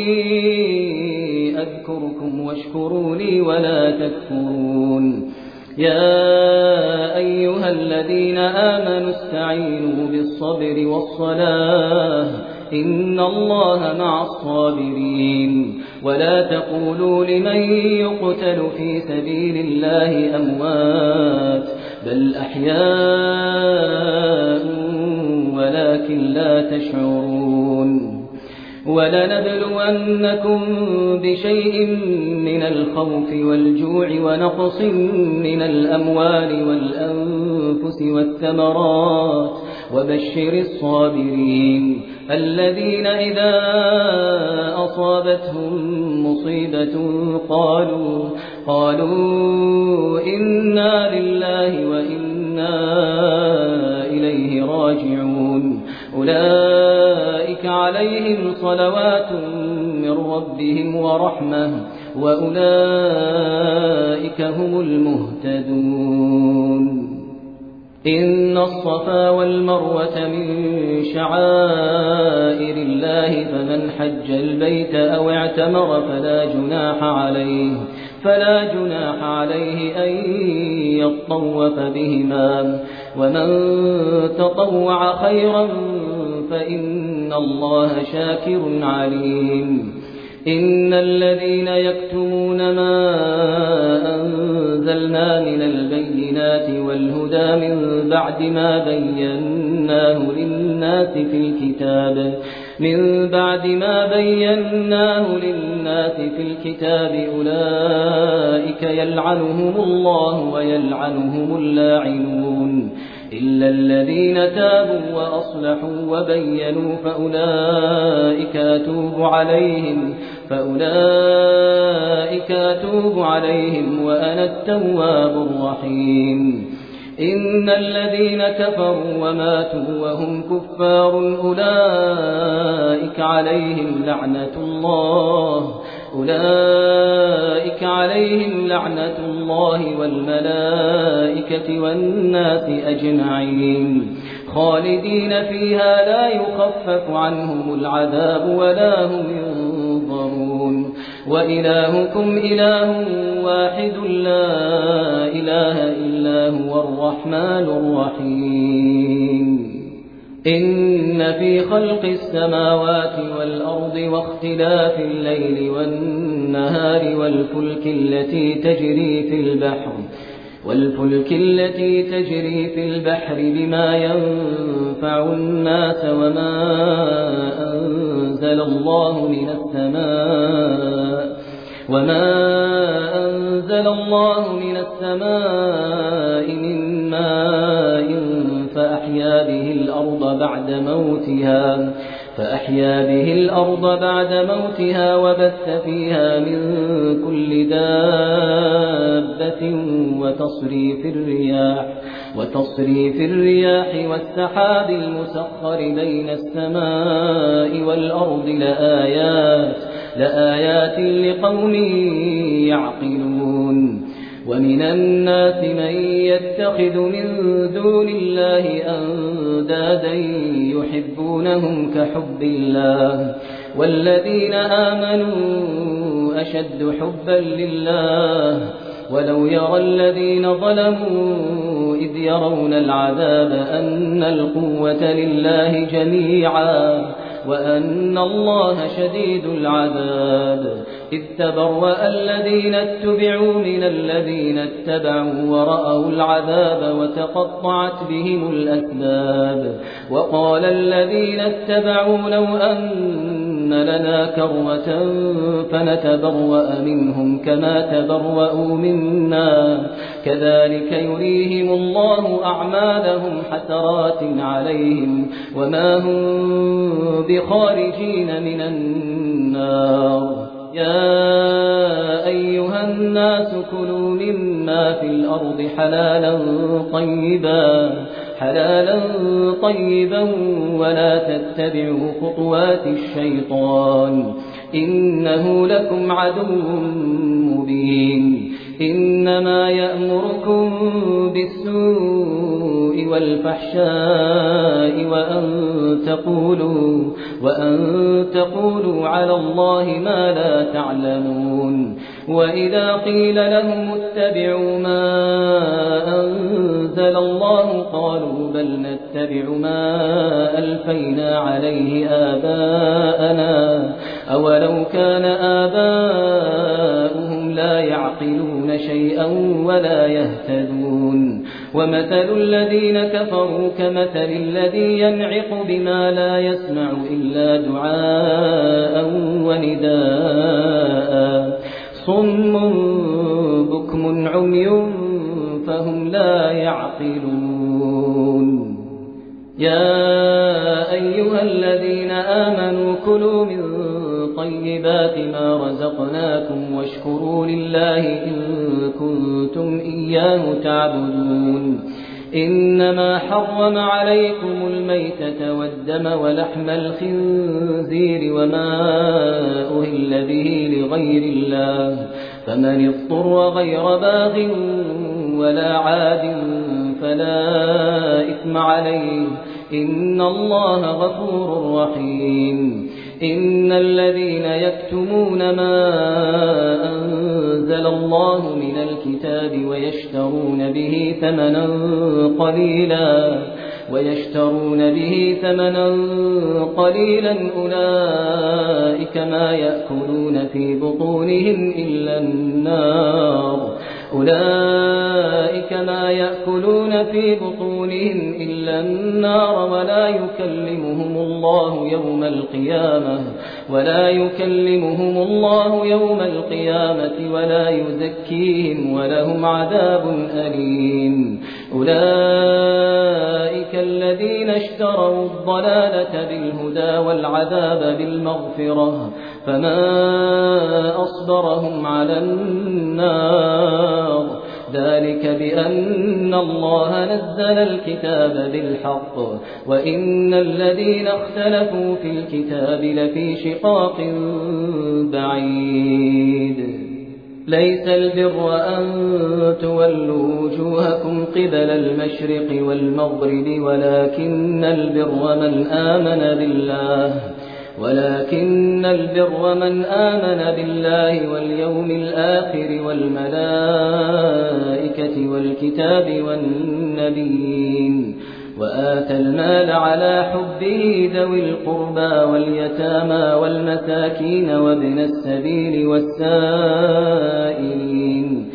أذكركم واشكروا لي ولا تكفرون يا أيها الذين آمنوا استعينوا بالصبر والصلاة إن الله مع الصابرين ولا تقولوا لمن يقتل في سبيل الله أموات بل أحياء ولكن لا تشعرون ولنبلونكم بشيء من الخوف والجوع ونقص من الأموال والأنفس والثمرات وبشر الصابرين الذين إذا أصابتهم مصيبة قالوا قالوا إنا لله وإنا إليه راجعون أولئك عليهم صلوات من ربهم ورحمة وأولئك هم المهتدون إن الصفا والمروة من شعائر الله فمن حج البيت أو اعتمر فلا جناح عليه فلا جناح عليه أن يطوف بهما ومن تطوع خيرا فإن الله شاكر عليم إن الذين يكتمون ما أنزلنا من البينات والهدى من بعد ما بيناه للناس في الكتاب من بعد ما بيناه للناس في الكتاب أولئك يلعنهم الله ويلعنهم اللاعنون إلا الذين تابوا وأصلحوا وبينوا فأولئك أتوب عليهم فأولئك أتوب عليهم وأنا التواب الرحيم إن الذين كفروا وماتوا وهم كفار أولئك عليهم لعنة الله أولئك عليهم لعنة الله والملائكة والناس أجمعين خالدين فيها لا يخفف عنهم العذاب ولا هم ينظرون وإلهكم إله واحد لا إله إلا هو الرحمن الرحيم إن في خلق السماوات والأرض واختلاف الليل والنهار والفلك التي تجري في البحر والفلك التي تجري في البحر بما ينفع الناس وما أنزل الله من السماء وما أنزل الله من السماء من ماء فأحيا به الأرض بعد موتها فأحيا به الأرض بعد موتها وبث فيها من كل دابة وتصريف الرياح وتصريف الرياح والسحاب المسخر بين السماء والأرض لآيات لآيات لقوم يعقلون ومن الناس من يتخذ من دون الله أندادا يحبونهم كحب الله والذين آمنوا أشد حبا لله ولو يرى الذين ظلموا إذ يرون العذاب أن القوة لله جميعا وأن الله شديد العذاب إذ تبرأ الذين اتبعوا من الذين اتبعوا ورأوا العذاب وتقطعت بهم الأسباب وقال الذين اتبعوا لو أن لنا كرة فنتبرأ منهم كما تبرأوا منا كذلك يريهم الله أعمالهم حسرات عليهم وما هم بخارجين من النار يا أيها الناس كلوا مما في الأرض حلالا طيبا حلالا طيبا ولا تتبعوا خطوات الشيطان إنه لكم عدو مبين إنما يأمركم بالسوء والفحشاء وأن تقولوا وأن تقولوا على الله ما لا تعلمون وإذا قيل لهم اتبعوا ما أنزل الله قالوا بل نتبع ما ألفينا عليه آباءنا أولو كان آباؤهم لا يعقلون شيئا ولا يهتدون ومثل الذين كفروا كمثل الذي ينعق بما لا يسمع إلا دعاء ونداء صم بكم عمي فهم لا يعقلون يا أيها الذين آمنوا كلوا من طيبات ما رزقناكم واشكروا لله إن كنتم إياه تعبدون إنما حرم عليكم الميتة والدم ولحم الخنزير وما أهل به لغير الله فمن اضطر غير باغ ولا عاد فلا إثم عليه إن الله غفور رحيم إن الذين يكتمون ما أنزل الله من الكتاب ويشترون به ثمنا قليلا ويشترون به ثمنا قليلا أولئك ما يأكلون في بطونهم إلا النار أولئك ما يأكلون في بطونهم إلا النار ولا يكلمهم الله يوم القيامة ولا يكلمهم الله يوم القيامة ولا يزكيهم ولهم عذاب أليم أولئك الذين اشتروا الضلالة بالهدى والعذاب بالمغفرة فما أصبرهم على النار ذلك بأن الله نزل الكتاب بالحق وإن الذين اختلفوا في الكتاب لفي شقاق بعيد ليس البر أن تولوا وجوهكم قبل المشرق والمغرب ولكن البر من آمن بالله ولكن البر من آمن بالله واليوم الآخر والملائكة والكتاب والنبيين وآتى المال على حبه ذوي القربى واليتامى والمساكين وابن السبيل والسائلين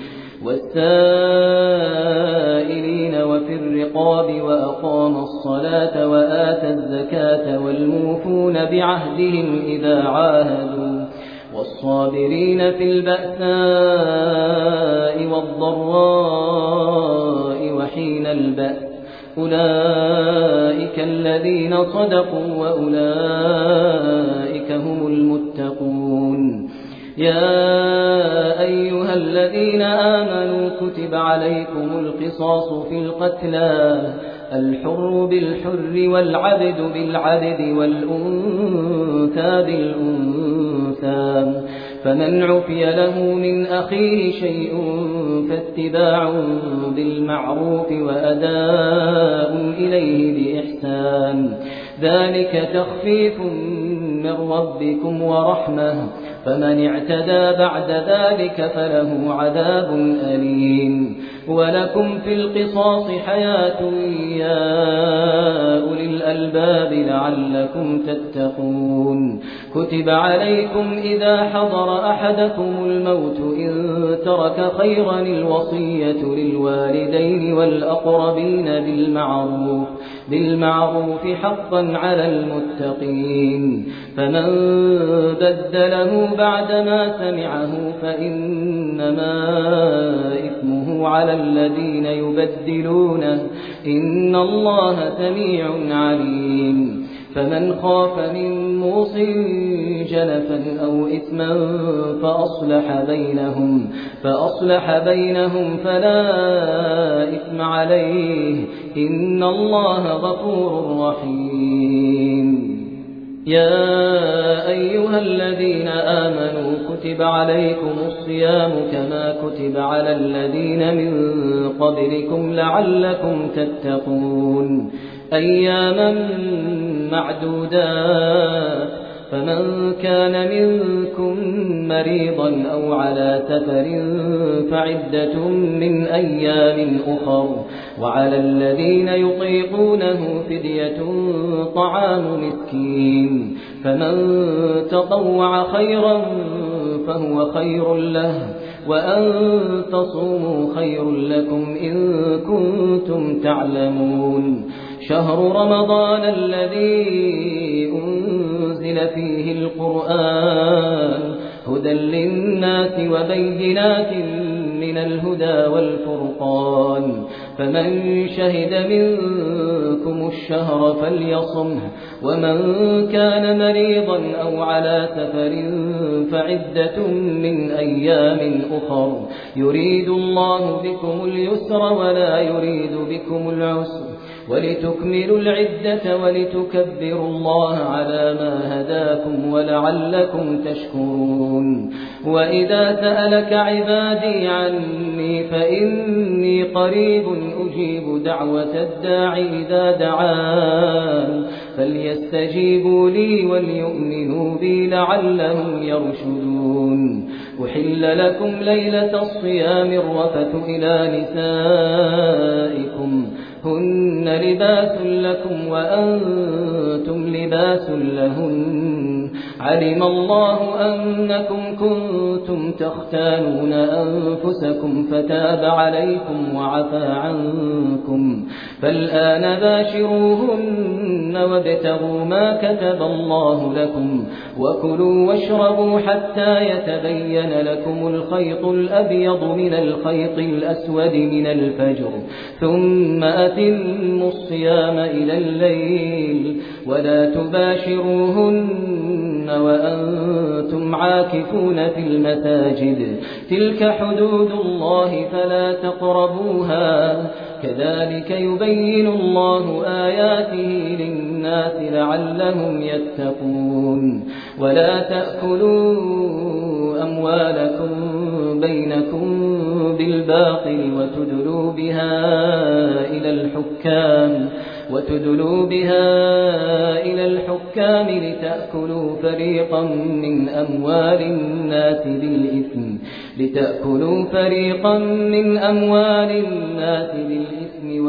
والسائلين وفي الرقاب وأقام الصلاة وآتى الزكاة والموفون بعهدهم إذا عاهدوا والصابرين في البأساء والضراء وحين البأس أولئك الذين صدقوا وأولئك هم المتقون يا أيها الذين آمنوا كتب عليكم القصاص في القتلى الحر بالحر والعبد بالعبد والأنثى بالأنثى فمن عفي له من أخيه شيء فاتباع بالمعروف وأداء إليه بإحسان ذلك تخفيف من ربكم ورحمة فمن اعتدى بعد ذلك فله عذاب أليم ولكم في القصاص حياة يا أولي الألباب لعلكم تتقون كتب عليكم إذا حضر أحدكم الموت إن ترك خيرا الوصية للوالدين والأقربين بالمعروف بالمعروف حقا على المتقين فمن بدله بعدما سمعه فإنما إثمه على الذين يبدلونه إن الله سميع عليم فمن خاف من موص جنفا أو إثما فأصلح بينهم, فأصلح بينهم فلا إثم عليه إن الله غفور رحيم. يا أيها الذين آمنوا كتب عليكم الصيام كما كتب على الذين من قبلكم لعلكم تتقون أياما معدودات فمن كان منكم مريضا أو على سفر فعدة من أيام أخر وعلى الذين يطيقونه فدية طعام مسكين فمن تطوع خيرا فهو خير له وأن تصوموا خير لكم إن كنتم تعلمون. شهر رمضان الذي أنزل فيه القرآن هدى للناس وبينات من الهدى والفرقان فمن شهد منكم الشهر فليصمه ومن كان مريضا أو على سفر فعدة من أيام أخر يريد الله بكم اليسر ولا يريد بكم العسر ولتكملوا العدة ولتكبروا الله على ما هداكم ولعلكم تشكرون. وإذا سألك عبادي عني فإني قريب أجيب دعوة الداع إذا دعان فليستجيبوا لي وليؤمنوا بي لعلهم يرشدون. أحل لكم ليلة الصيام الرفث إلى نسائكم هن لباس لكم وأنتم لباس لهن علم الله أنكم كنتم تختانون أنفسكم فتاب عليكم وعفى عنكم فالآن باشروهن وابتغوا ما كتب الله لكم وكلوا واشربوا حتى يتبين لكم الخيط الأبيض من الخيط الأسود من الفجر ثم أتموا الصيام إلى الليل ولا تباشروهن وأنتم عاكفون في المساجد تلك حدود الله فلا تقربوها كذلك يبين الله آياته للناس لعلهم يتقون. ولا تأكلوا أموالكم بينكم بالباطل وتدلوا بها إلى الحكام وتدلوا بها إلى الحكام لتأكلوا فريقا من أموال الناس بالإثم لتأكلوا فريقا من أموال الناس بالإثم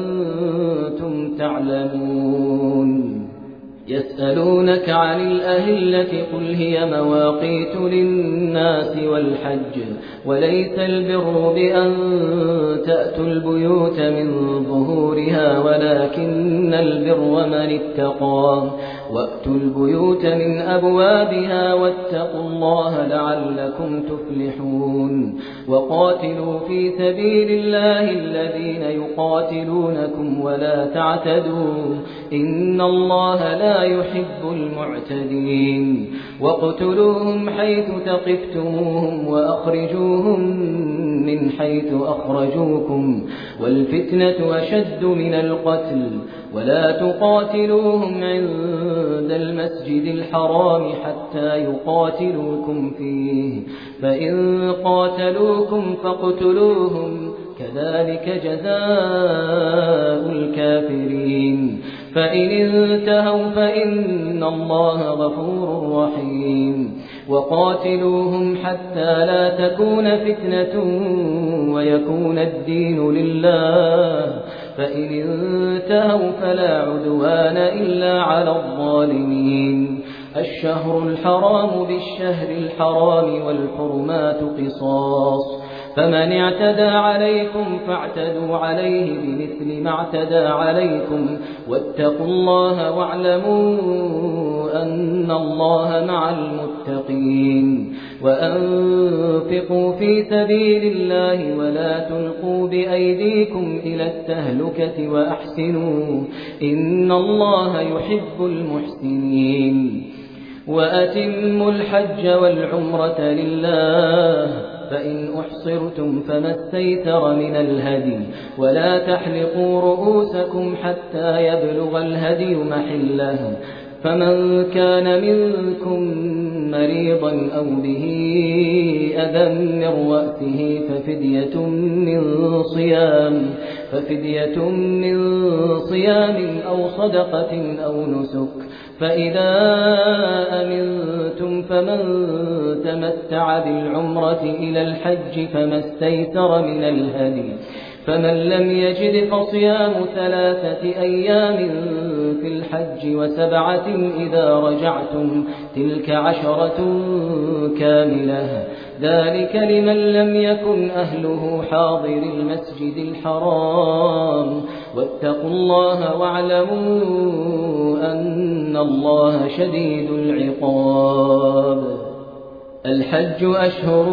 وأنتم تعلمون. يسألونك عن الأهلة قل هي مواقيت للناس والحج وليس البر بأن تأتوا البيوت من ظهورها ولكن البر من اتقى وأتوا البيوت من أبوابها واتقوا الله لعلكم تفلحون. وقاتلوا في سبيل الله الذين يقاتلونكم ولا تعتدوا إن الله لا يحب المعتدين. واقتلوهم حيث ثقفتموهم وأخرجوهم من حيث أخرجوكم والفتنة أشد من القتل ولا تقاتلوهم عند المسجد الحرام حتى يقاتلوكم فيه فإن قاتلوكم فاقتلوهم كذلك جزاء الكافرين. فإن انتهوا فإن الله غفور رحيم. وقاتلوهم حتى لا تكون فتنة ويكون الدين لله فإن انتهوا فلا عدوان إلا على الظالمين. الشهر الحرام بالشهر الحرام والحرمات قصاص فمن اعتدى عليكم فاعتدوا عليه بمثل ما اعتدى عليكم واتقوا الله واعلموا أن الله مع المتقين. وأنفقوا في سبيل الله ولا تلقوا بأيديكم إلى التهلكة وأحسنوا إن الله يحب المحسنين. وأتموا الحج والعمرة لله فإن أحصرتم فما استيسر من الهدي ولا تحلقوا رؤوسكم حتى يبلغ الهدي محله فمن كان منكم مريضا أو به أذى من رأسه ففدية من صيام ففدية من صيام أو صدقة أو نسك فإذا أمنتم فمن تمتع بالعمرة إلى الحج فما استيسر من الهدي فمن لم يجد فصيام ثلاثة أيام في الحج وسبعة إذا رجعتم تلك عشرة كاملة ذلك لمن لم يكن أهله حاضر المسجد الحرام واتقوا الله واعلموا أن الله شديد العقاب. الحج أشهر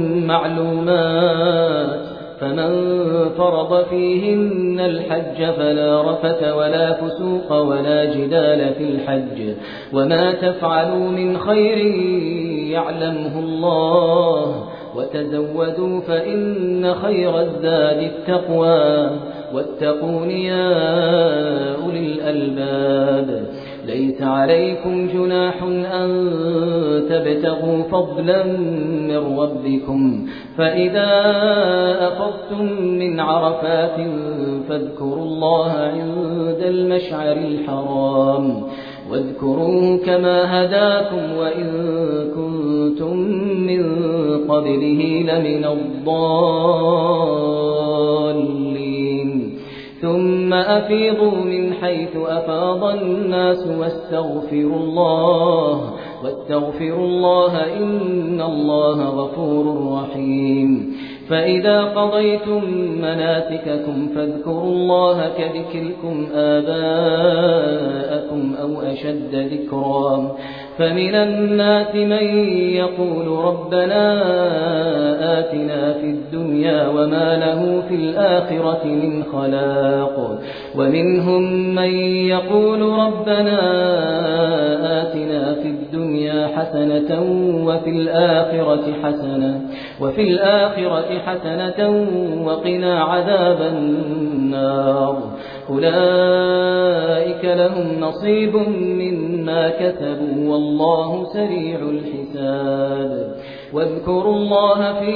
معلومات فمن فرض فيهن الحج فلا رفث ولا فسوق ولا جدال في الحج وما تفعلوا من خير يعلمه الله وتزودوا فإن خير الزاد التقوى واتقون يا أولي الألباب. ليس عليكم جناح أن تبتغوا فضلا من ربكم فإذا أفضتم من عرفات فاذكروا الله عند المشعر الحرام واذكروه كما هداكم وإن كنتم من قبله لمن الضالين. ثم أفيضوا من حيث أفاض الناس واستغفروا الله واستغفروا الله إن الله غفور رحيم. فإذا قضيتم مناسككم فاذكروا الله كذكركم آباءكم أو أشد ذكرا فمن الناس من يقول ربنا آتنا في الدنيا وما له في الآخرة من خلاق ومنهم من يقول ربنا آتنا في الدنيا حسنة وفي الآخرة حسنة وفي الآخرة حسنة وقنا عذاب النار. أولئك لهم نصيب مما كسبوا والله سريع الحساب. واذكروا الله في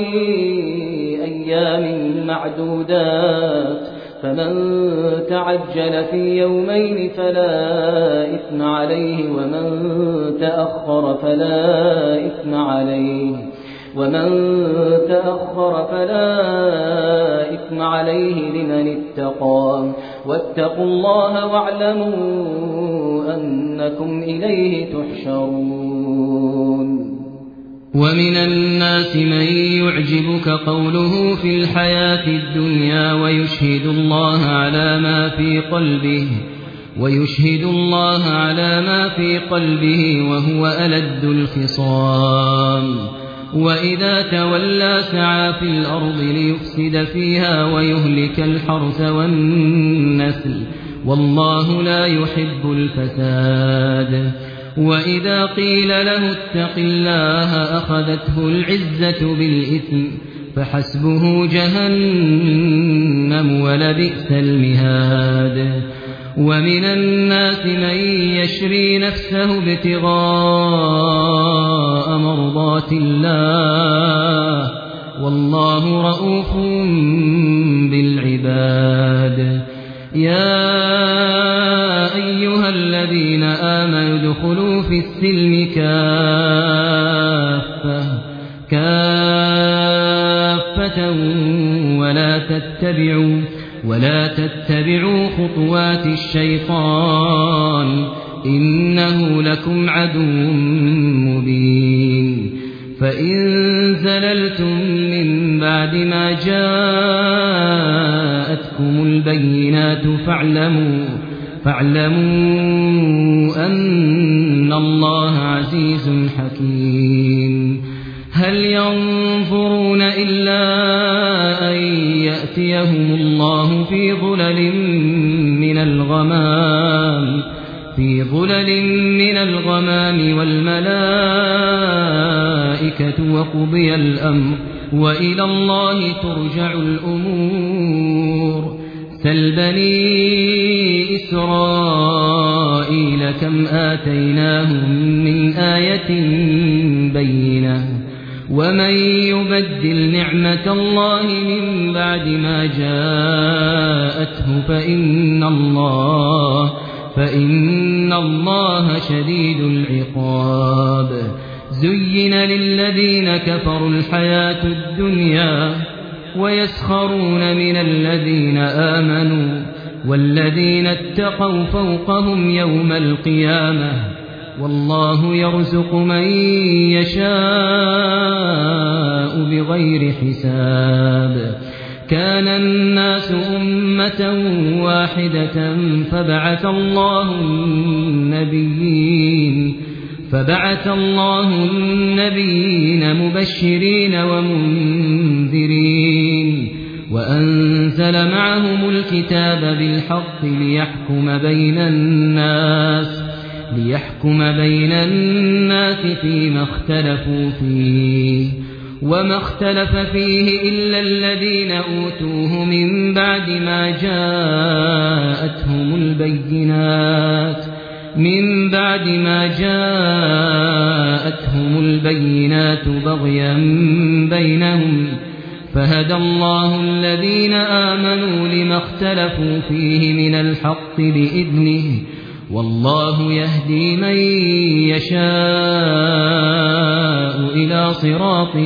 أيام معدودات فمن تعجل في يومين فلا إثم عليه ومن تأخر فلا إثم عليه ومن تأخر فلا إثم عليه لمن اتقى واتقوا الله واعلموا أنكم إليه تحشرون. ومن الناس من يعجبك قوله في الحياة الدنيا ويشهد الله على ما في قلبه ويشهد الله على ما في قلبه وهو ألد الخصام وإذا تولى سعى في الأرض ليفسد فيها ويهلك الحرث والنسل والله لا يحب الفساد. وإذا قيل له اتق الله أخذته العزة بالإثم فحسبه جهنم ولبئس المهاد. ومن الناس من يشري نفسه ابتغاء مرضات الله والله رؤوف بالعباد. يا أيها الذين آمنوا ادخلوا في السلم كافة كافة ولا تتبعوا ولا تتبعوا خطوات الشيطان إنه لكم عدو مبين. فإن زللتم من بعد ما جاءتكم البينات فاعلموا فاعلموا أن الله عزيز حكيم. هل ينظرون إلا أن يأتيهم الله في ظلل من الغمام في ظلل من الغمام والملائكة وقضي الأمر وإلى الله ترجع الأمور سل بني إسرائيل كم آتيناهم من آية بينة ومن يبدل نعمة الله من بعد ما جاءته فإن الله فإن الله شديد العقاب زين للذين كفروا الحياة الدنيا ويسخرون من الذين آمنوا والذين اتقوا فوقهم يوم القيامة والله يرزق من يشاء بغير حساب كان الناس أمة واحدة فبعث الله النبيين فبعث الله النبيين مبشرين ومنذرين وأنزل معهم الكتاب بالحق ليحكم بين الناس ليحكم بين الناس فيما اختلفوا فيه وما اختلف فيه إلا الذين أوتوه من بعد ما جاءتهم البينات من بعد ما جاءتهم البينات بغيا بينهم فهدى الله الذين آمنوا لما اختلفوا فيه من الحق بإذنه والله يهدي من يشاء إلى صراط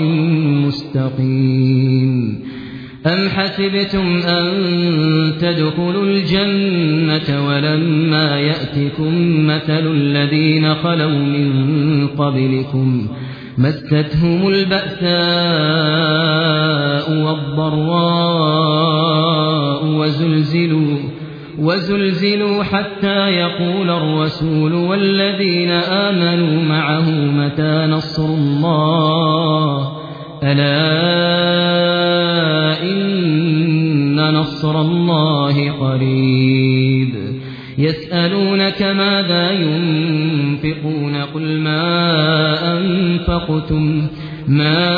مستقيم أم حسبتم أن تدخلوا الجنة ولما يأتكم مثل الذين خلوا من قبلكم مستهم البأساء والضراء وزلزلوا وزلزلوا حتى يقول الرسول والذين آمنوا معه متى نصر الله ألا إن نصر الله قريب يسألونك ماذا ينفقون قل ما أنفقتم ما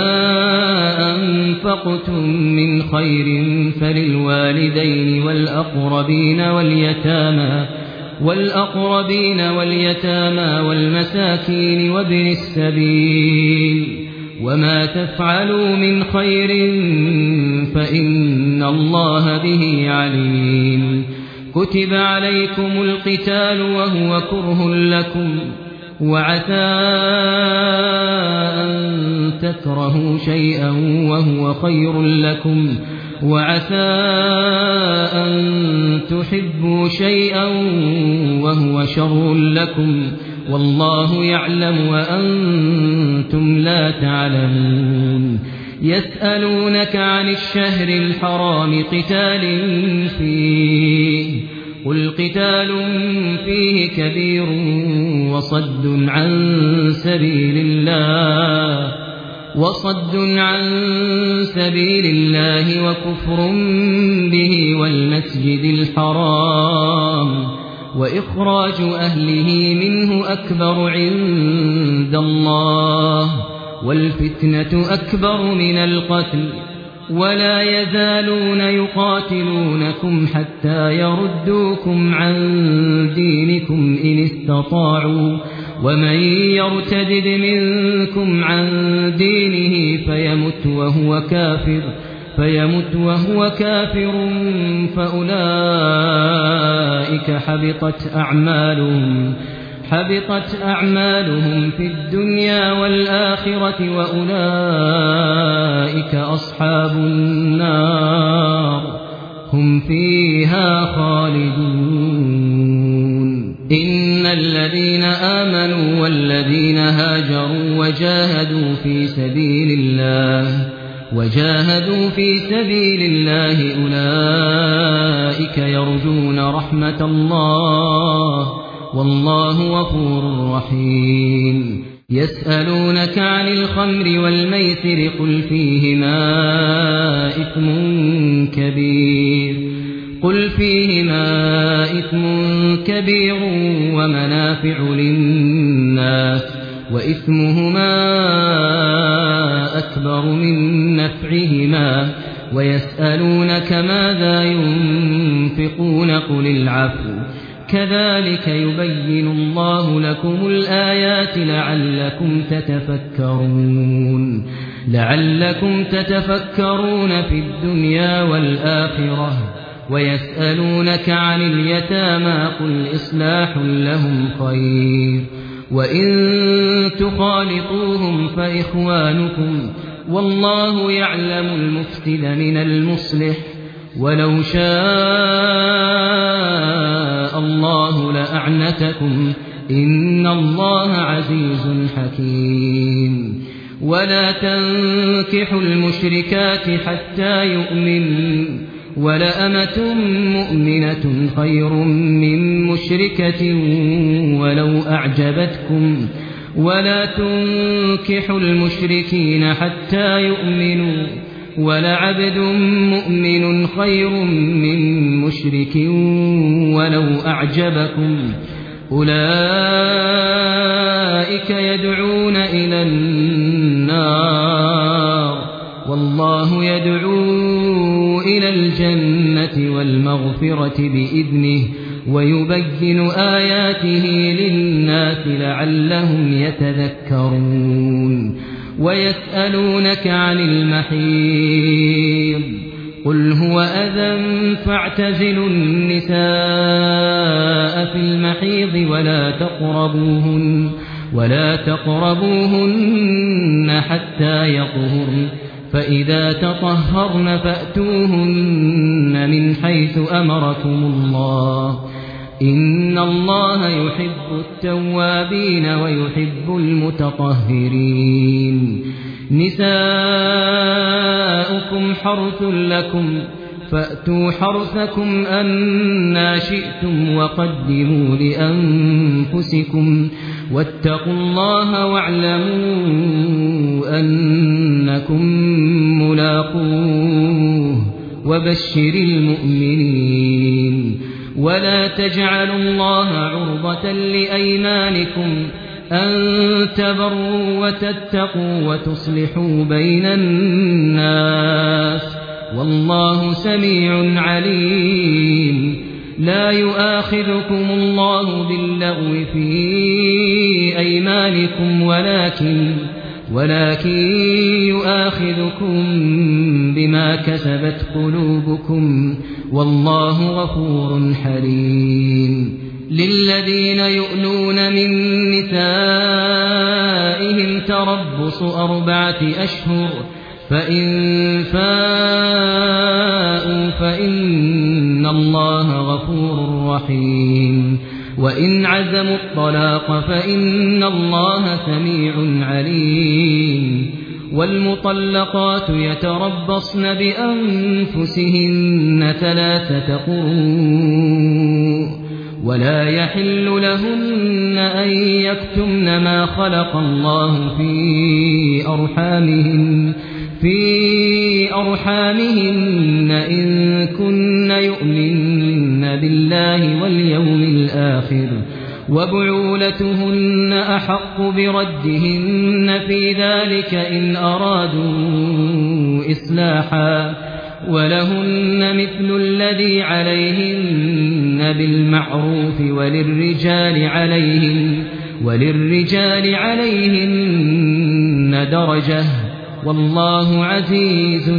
أنفقتم من خير فللوالدين والأقربين واليتامى والأقربين واليتامى والمساكين وابن السبيل وما تفعلوا من خير فإن الله به عليم كتب عليكم القتال وهو كره لكم وعسى أن تكرهوا شيئا وهو خير لكم وعسى أن تحبوا شيئا وهو شر لكم والله يعلم وأنتم لا تعلمون يسألونك عن الشهر الحرام قتال فيه قل قتال فيه كبير وصد عن سبيل الله وصد عن سبيل الله وكفر به والمسجد الحرام وإخراج أهله منه أكبر عند الله والفتنة أكبر من القتل ولا يزالون يقاتلونكم حتى يردوكم عن دينكم إن استطاعوا ومن يرتد منكم عن دينه فيمت وهو كافر فيمت وهو كافر فأولئك حبطت أعمالهم حبطت أعمالهم في الدنيا والآخرة وأولئك أصحاب النار هم فيها خالدون إن الذين آمنوا والذين هاجروا وجاهدوا في سبيل الله وجاهدوا في سبيل الله أولئك يرجون رحمة الله والله غفور رحيم يسألونك عن الخمر والميسر قل فيهما إثم كبير قل فيهما إثم كبير ومنافع للناس وإثمهما أكبر من نفعهما ويسألونك ماذا ينفقون قل العفو كذلك يبين الله لكم الآيات لعلكم تتفكرون لعلكم تتفكرون في الدنيا والآخرة ويسألونك عن اليتامى قل إصلاح لهم خير وإن تخالطوهم فإخوانكم والله يعلم المفسد من المصلح ولو شاء الله لأعنتكم إن الله عزيز حكيم ولا تنكحوا المشركات حتى يؤمنوا ولأمة مؤمنة خير من مشركة ولو أعجبتكم ولا تنكحوا المشركين حتى يؤمنوا ولعبد مؤمن خير من مشرك ولو أعجبكم أولئك يدعون إلى النار والله يدعو إلى الجنة والمغفرة بإذنه ويبين آياته للناس لعلهم يتذكرون ويسألونك عن المحيض قل هو أذى فاعتزلوا النساء في المحيض ولا تقربوهن ولا تقربوهن حتى يطهرن فإذا تطهرن فأتوهن من حيث أمركم الله إن الله يحب التوابين ويحب المتطهرين نساؤكم حرث لكم فأتوا حرثكم أنى شئتم وقدموا لأنفسكم واتقوا الله واعلموا أنكم ملاقوه وبشر المؤمنين ولا تجعلوا الله عرضة لأيمانكم أن تبروا وتتقوا وتصلحوا بين الناس والله سميع عليم لا يؤاخذكم الله باللغو في أيمانكم ولكن ولكن يؤاخذكم بما كسبت قلوبكم والله غفور حليم للذين يؤلون من نسائهم تربص أربعة أشهر فإن فاءوا فإن الله غفور رحيم وإن عزموا الطلاق فإن الله سميع عليم والمطلقات يتربصن بأنفسهن ثلاثة قروء ولا يحل لهن أن يكتمن ما خلق الله في أرحامهن في أرحامهن إن كن يؤمن بالله واليوم الآخر وبعولتهن أحق بردهن في ذلك إن أرادوا إصلاحا ولهن مثل الذي عليهن بالمعروف وللرجال عليهن وللرجال عليهن درجة والله عزيز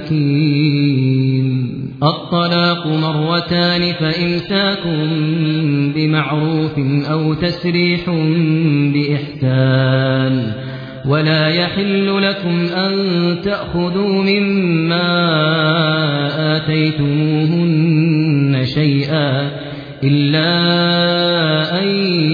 حكيم الطلاق مرتان فإمساك بمعروف أو تسريح بإحسان ولا يحل لكم أن تأخذوا مما آتيتموهن شيئا إلا أن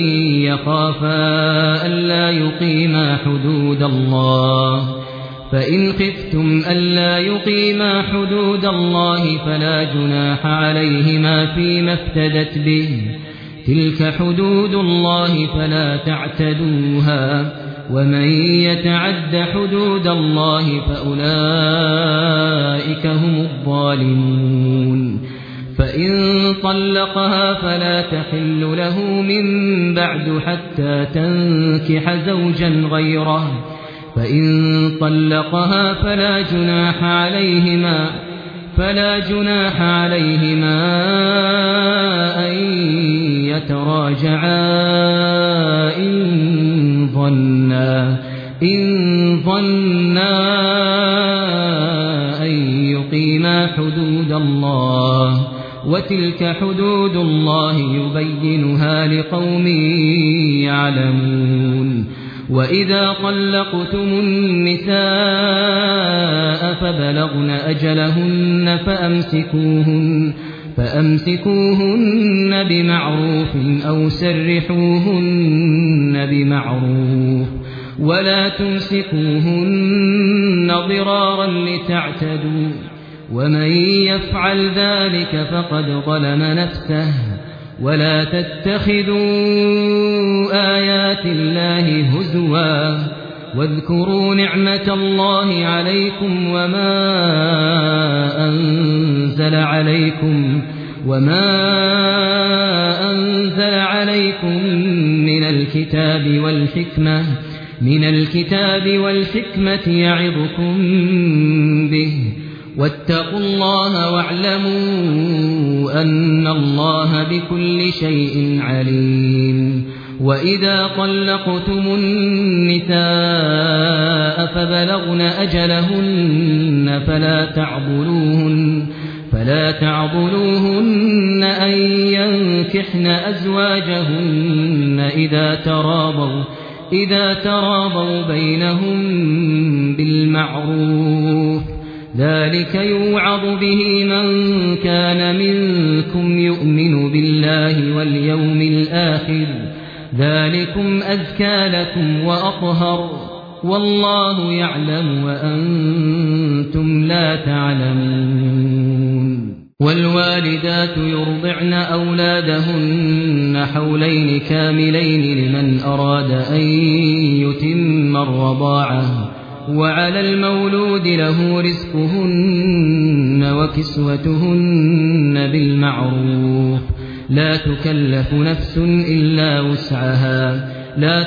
يخافا ألا يقيما حدود الله فإن خفتم ألا يقيما حدود الله فلا جناح عليهما فيما افتدت به تلك حدود الله فلا تعتدوها ومن يتعد حدود الله فأولئك هم الظالمون فإن طلقها فلا تحل له من بعد حتى تنكح زوجا غيره فإن طلقها فلا جناح عليهما فلا جناح عليهما أن يتراجعا إن ظنا إن ظنا أن يقيما حدود الله وتلك حدود الله يبينها لقوم يعلمون وإذا طلقتم النساء فبلغن أجلهن فأمسكوهن فأمسكوهن بمعروف أو سرحوهن بمعروف ولا تمسكوهن ضرارا لتعتدوا ومن يفعل ذلك فقد ظلم نفسه ولا تتخذوا آيات الله هزوا واذكروا نعمة الله عليكم وما أنزل عليكم وما أنزل عليكم من الكتاب والحكمة من الكتاب والحكمة يعظكم به واتقوا الله واعلموا أن الله بكل شيء عليم وإذا طلقتم النساء فبلغن أجلهن فلا تعضلوهن فلا تعضلوهن أن ينكحن أزواجهن إذا تراضوا إذا تراضوا بينهم بالمعروف ذلك يوعظ به من كان منكم يؤمن بالله واليوم الآخر ذلكم أزكى لكم وأطهر والله يعلم وأنتم لا تعلمون والوالدات يرضعن أولادهن حولين كاملين لمن أراد أن يتم الرضاعة وعلى المولود له رزقهن وكسوتهن بالمعروف لا تكلف نفس إلا وسعها لا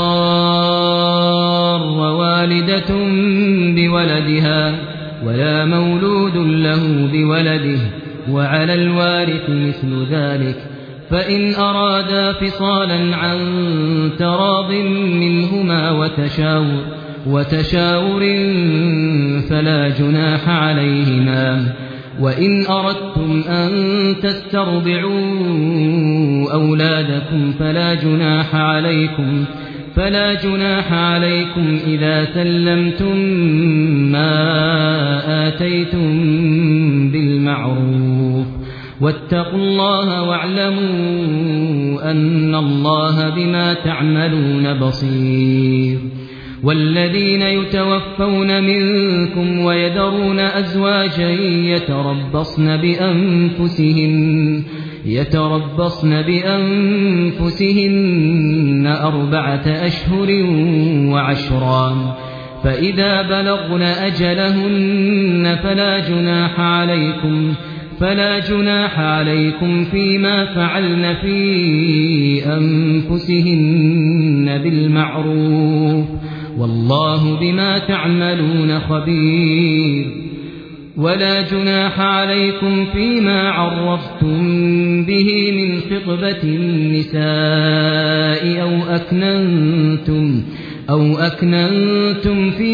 تضار والدة بولدها ولا مولود له بولده وعلى الوارث مثل ذلك فإن أرادا فصالا عن تراض منهما وتشاور وتشاور فلا جناح عليهما وإن أردتم أن تسترضعوا أولادكم فلا جناح عليكم فلا جناح عليكم إذا سلمتم ما آتيتم بالمعروف واتقوا الله واعلموا أن الله بما تعملون بصير والذين يتوفون منكم ويذرون أزواجا يتربصن بأنفسهن يتربصن بأنفسهن أربعة أشهر وعشرا فإذا بلغن أجلهن فلا جناح عليكم فلا جناح عليكم فيما فعلن في أنفسهن بالمعروف والله بما تعملون خبير ولا جناح عليكم فيما عرفتم به من خطبة النساء أو أكننتم أو أكننتم في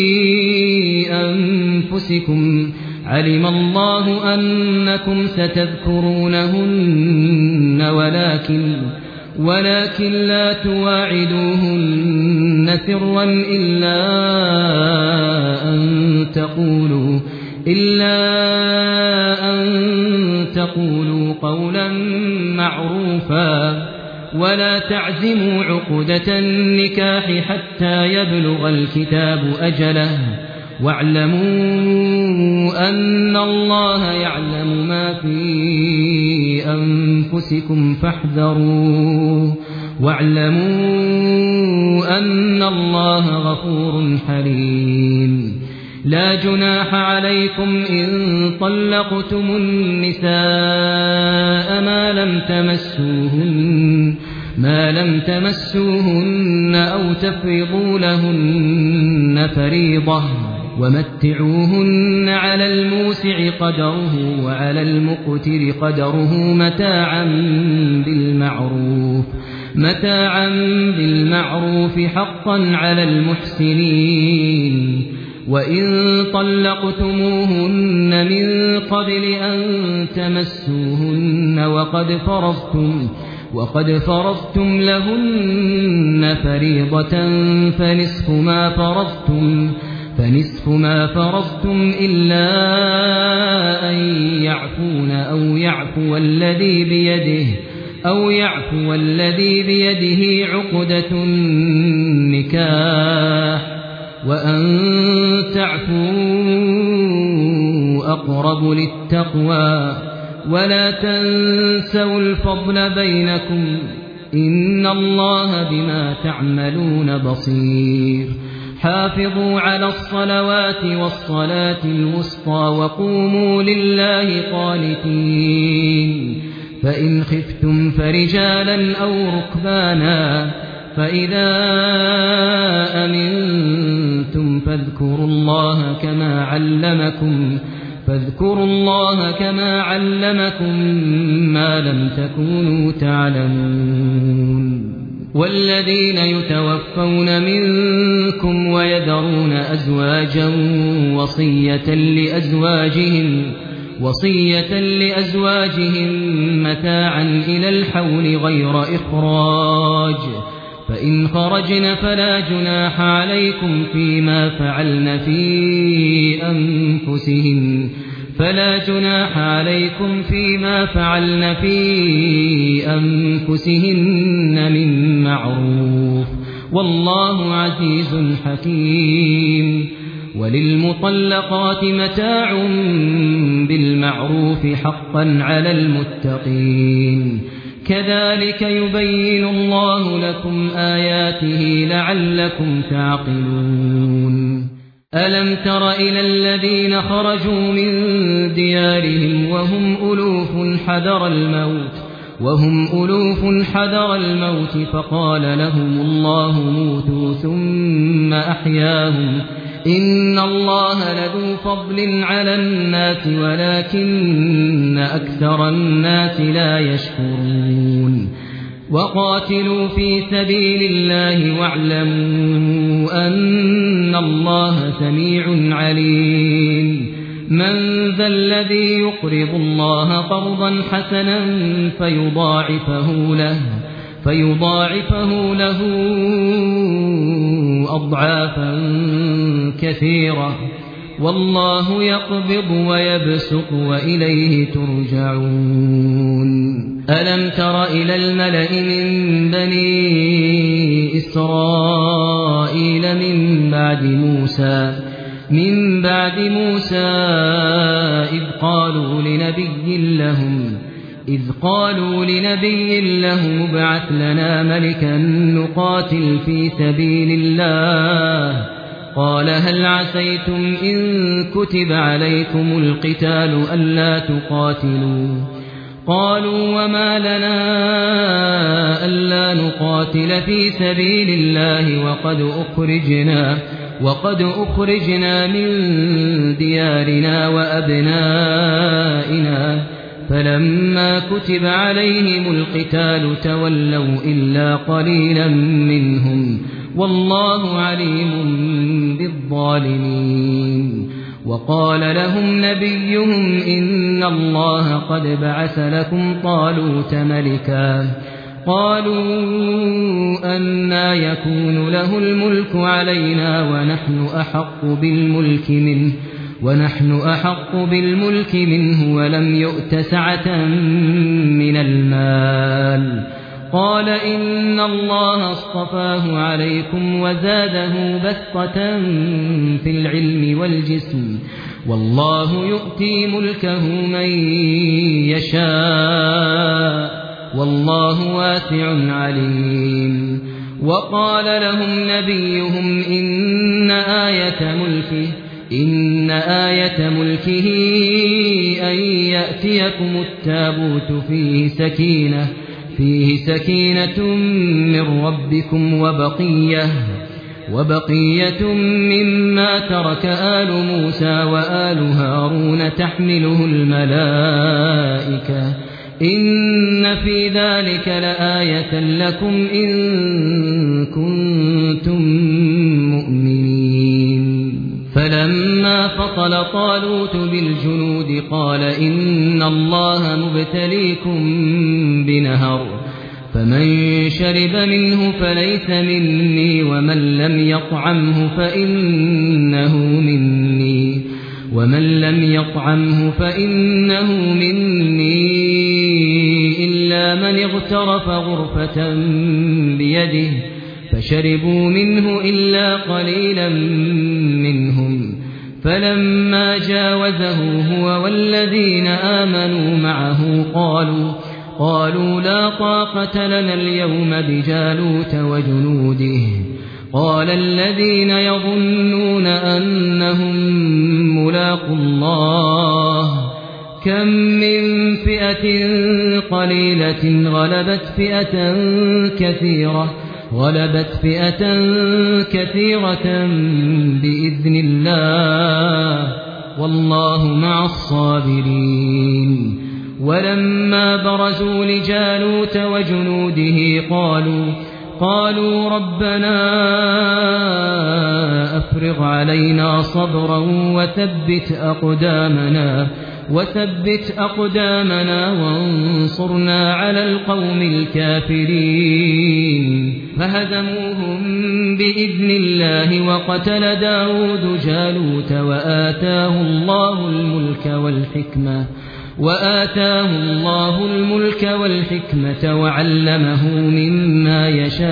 أنفسكم علم الله أنكم ستذكرونهن ولكن ولكن لا تواعدوهن سرا إلا أن تقولوا إلا أن تقولوا قولا معروفا ولا تعزموا عقدة النكاح حتى يبلغ الكتاب أجله واعلموا أن الله يعلم ما في أنفسكم فاحذروه واعلموا أن الله غفور حليم لا جناح عليكم إن طلقتم النساء ما لم تمسوهن ما لم تمسوهن أو تفرضوا لهن فريضة ومتعوهن على الموسع قدره وعلى المقتر قدره متاعا بالمعروف متاعا بالمعروف حقا على المحسنين. وإن طلقتموهن من قبل أن تمسوهن وقد فرضتم وقد فرضتم لهن فريضة فنصف ما فرضتم فنصف ما فرضتم إلا أن يعفون أو يعفو الذي بيده أو يعفو الذي بيده عقدة النكاح وأن تعفوا أقرب للتقوى ولا تنسوا الفضل بينكم إن الله بما تعملون بصير. حافظوا على الصلوات والصلاة الوسطى وقوموا لله قانتين. فإن خفتم فرجالا أو ركبانا فإذا أمنتم فاذكروا الله كما علمكم فاذكروا الله كما علمكم ما لم تكونوا تعلمون. والذين يتوفون منكم ويذرون أزواجا وصية لأزواجهم وصية لأزواجهم متاعا إلى الحول غير إخراج فإن خرجن فلا جناح عليكم فيما فعلن في أنفسهن فلا جناح عليكم فيما فعلن في أنفسهن من معروف والله عزيز حكيم. وللمطلقات متاع بالمعروف حقا على المتقين. كذلك يبين الله لكم آياته لعلكم تعقلون. ألم تر إلى الذين خرجوا من ديارهم وهم ألوف حذر الموت وهم ألوف حذر الموت فقال لهم الله موتوا ثم أحياهم إن الله لذو فضل على الناس ولكن أكثر الناس لا يشكرون. وقاتلوا في سبيل الله واعلموا أن الله سميع عليم. من ذا الذي يقرض الله قرضا حسنا فيضاعفه له فيضاعفه له أضعافا كثيرة والله يقبض ويبسط وإليه ترجعون. ألم تر إلى الملأ من بني إسرائيل من بعد موسى من بعد موسى إذ قالوا لنبي لهم إذ قالوا لنبي لهم ابعث لنا ملكا نقاتل في سبيل الله قال هل عسيتم إن كتب عليكم القتال ألا تقاتلوا قالوا وما لنا ألا نقاتل في سبيل الله وقد أخرجنا وقد أخرجنا من ديارنا وأبنائنا فلما كتب عليهم القتال تولوا إلا قليلا منهم والله عليم بالظالمين. وقال لهم نبيهم إن الله قد بعث لكم طالوت ملكا قالوا أنى يكون له الملك علينا ونحن أحق بالملك منه ونحن أحق بالملك منه ولم يؤت سعة من المال قال إن الله اصطفاه عليكم وزاده بسطة في العلم والجسم والله يؤتي ملكه من يشاء والله واسع عليم. وقال لهم نبيهم إن آية ملكه إن آية ملكه أن يأتيكم التابوت فيه سكينة فيه سكينة من ربكم وبقية وبقية مما ترك آل موسى وآل هارون تحمله الملائكة إن في ذلك لآية لكم إن كنتم مؤمنين. فلما فصل طالوت بالجنود قال إن الله مبتليكم بنهر فمن شرب منه فليس مني ومن لم يطعمه فإنه مني ومن لم يطعمه فإنه مني إلا من اغترف غرفة بيده فشربوا منه إلا قليلا منهم. فلما جاوزه هو والذين آمنوا معه قالوا قالوا لا طاقة لنا اليوم بجالوت وجنوده. قال الذين يظنون أنهم ملاقوا الله كم من فئة قليلة غلبت فئة كثيرة غلبت فئة كثيرة بإذن الله والله مع الصابرين. ولما برزوا لجالوت وجنوده قالوا قالوا ربنا أفرغ علينا صبرا وثبت أقدامنا وثبت أقدامنا وانصرنا على القوم الكافرين. فهزموهم بإذن الله وقتل داود جالوت وآتاه الله الملك والحكمة وآتاه الله الملك والحكمة وعلمه مما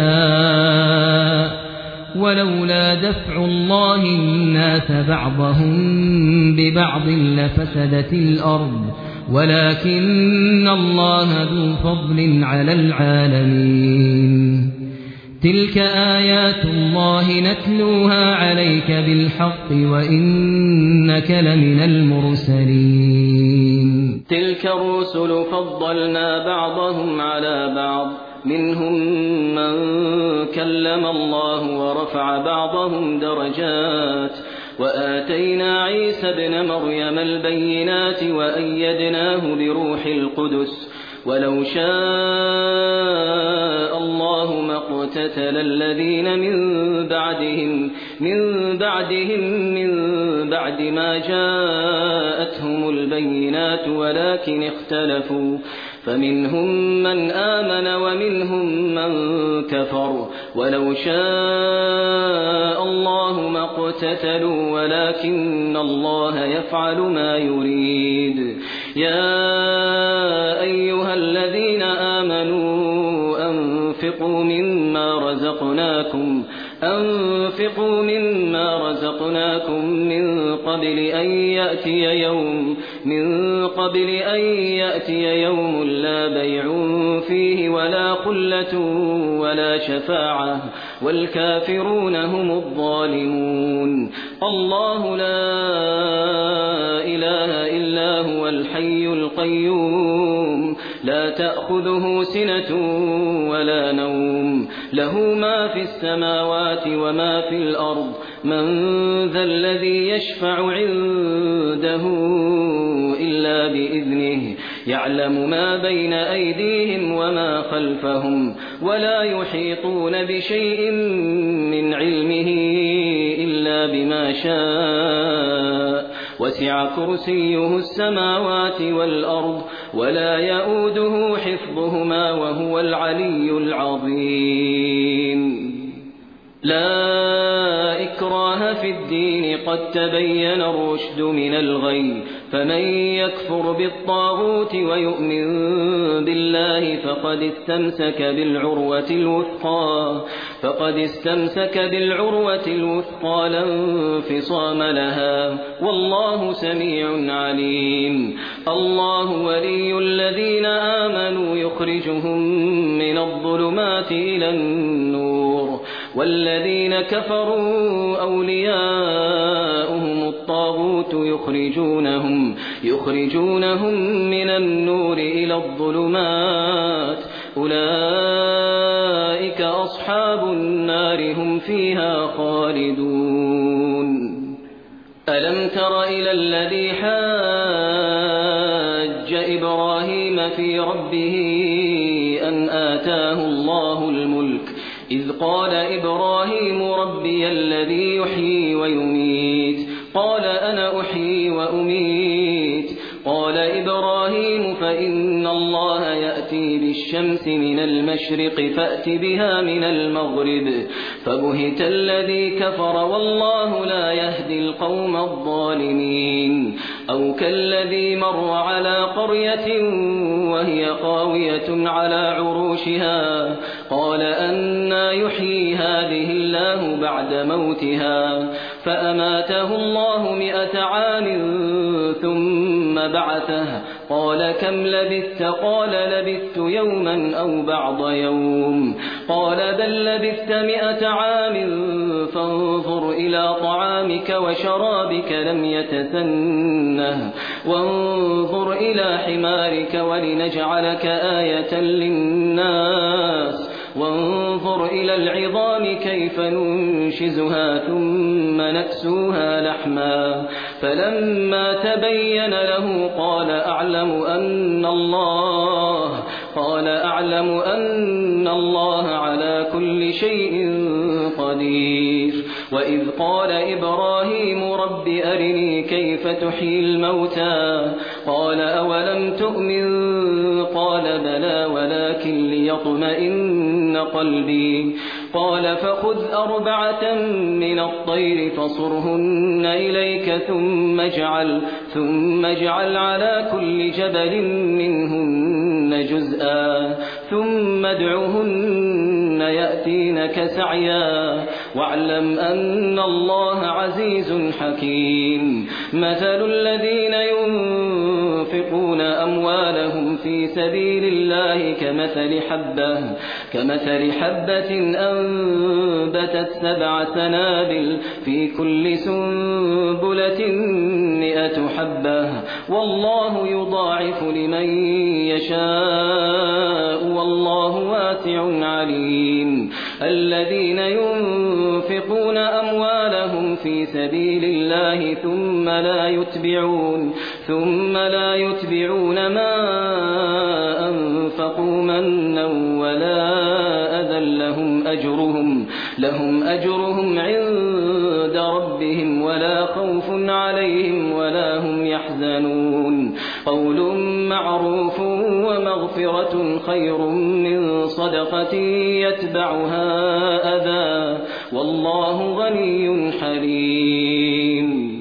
يشاء ولولا دفع الله الناس بعضهم ببعض لفسدت الأرض ولكن الله ذو فضل على العالمين. تلك آيات الله نتلوها عليك بالحق وإنك لمن المرسلين. تلك الرسل فضلنا بعضهم على بعض منهم من كلم الله ورفع بعضهم درجات وآتينا عيسى ابن مريم البينات وأيدناه بروح القدس ولو شاء الله ما اقتتل الذين من بعدهم من بعدهم من بعد ما جاءتهم البينات ولكن اختلفوا فمنهم من آمن ومنهم من كفر ولو شاء الله ما اقتتلوا ولكن الله يفعل ما يريد. يا أيها الذين آمنوا أنفقوا مما رزقناكم أنفقوا مما رزقناكم من قبل أن يأتي يوم من قبل أن يأتي يوم لا بيع فيه ولا خلة ولا شفاعة والكافرون هم الظالمون. الله لا إله إلا هو الحي القيوم لا تأخذه سنة ولا نوم له ما في السماوات وما في الأرض من ذا الذي يشفع عنده إلا بإذنه يعلم ما بين أيديهم وما خلفهم ولا يحيطون بشيء من علمه إلا بما شاء وسع كرسيه السماوات والأرض ولا يؤوده حفظهما وهو العلي العظيم. لا إكراه في الدين قد تبين الرشد من الغي فمن يكفر بالطاغوت ويؤمن بالله فقد استمسك بالعروة الوثقى فقد استمسك بالعروة الوثقى لا انفصام لها والله سميع عليم. الله ولي الذين آمنوا يخرجهم من الظلمات إلى النور والذين كفروا أولياؤهم الطاغوت يخرجونهم, يخرجونهم من النور إلى الظلمات أولئك أصحاب النار هم فيها خالدون. ألم تر إلى الذي حاج إبراهيم في ربه أن آتاه الله الملك إذ قال إبراهيم ربي الذي يحيي ويميت قال أنا أحيي وأميت قال إبراهيم فإن الله يأتي بالشمس من المشرق فأت بها من المغرب فبهت الذي كفر والله لا يهدي القوم الظالمين. أو كالذي مر على قرية وهي خاوية على عروشها قال أنى يحيي هذه الله بعد موتها فأماته الله مئة عام ثم بعثه قال كم لبثت قال لبثت يوما أو بعض يوم قال بل لبثت مئة عام فانظر إلى طعامك وشرابك لم يتسنه وانظر إلى حمارك ولنجعلك آية للناس وانظر إلى العظام كيف ننشزها ثم نكسوها لحما فلما تبين له قال أعلم أن الله قال أعلم أن الله على كل شيء قدير. وإذ قال إبراهيم رب أرني كيف تحيي الموتى قال أولم تؤمن قال بلى ولكن ليطمئن قلبي قال فخذ أربعة من الطير فصرهن إليك ثم اجعل ثم اجعل على كل جبل منهن جزءا ثم ادعهن يأتينك سعيا واعلم أن الله عزيز حكيم. مثل الذين ينفقون أموالهم في سبيل الله كمثل حبة كمثل حبة أنبتت سبع سنابل في كل سنبلة مئة حبة والله يضاعف لمن يشاء والله واسع عليم. الذين ينفقون أموالهم في سبيل الله ثم لا يتبعون ثم لا يتبعون ما أنفقوا منا ولا أذى لهم أجرهم لهم أجرهم عند ربهم ولا خوف عليهم ولا هم يحزنون. قول معروف ومغفرة خير من صدقة يتبعها أذى والله غني حليم.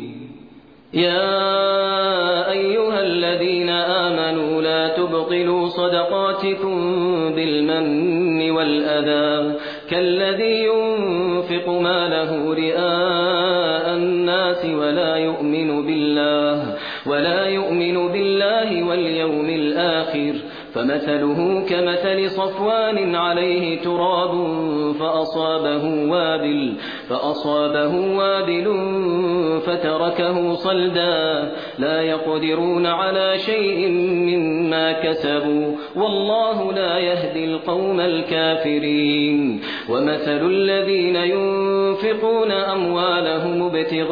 يا أيها الذين آمنوا لا تبطلوا صدقاتكم بالمن والأذى كالذي ينفق ماله رئاء الناس ولا يؤمن بالله ولا يؤمن بالله واليوم الآخر فمثله كمثل صفوان عليه تراب فأصابه وابل فأصابه وابل فتركه صلدا لا يقدرون على شيء مما كسبوا والله لا يهدي القوم الكافرين. ومثل الذين ينفقون أموالهم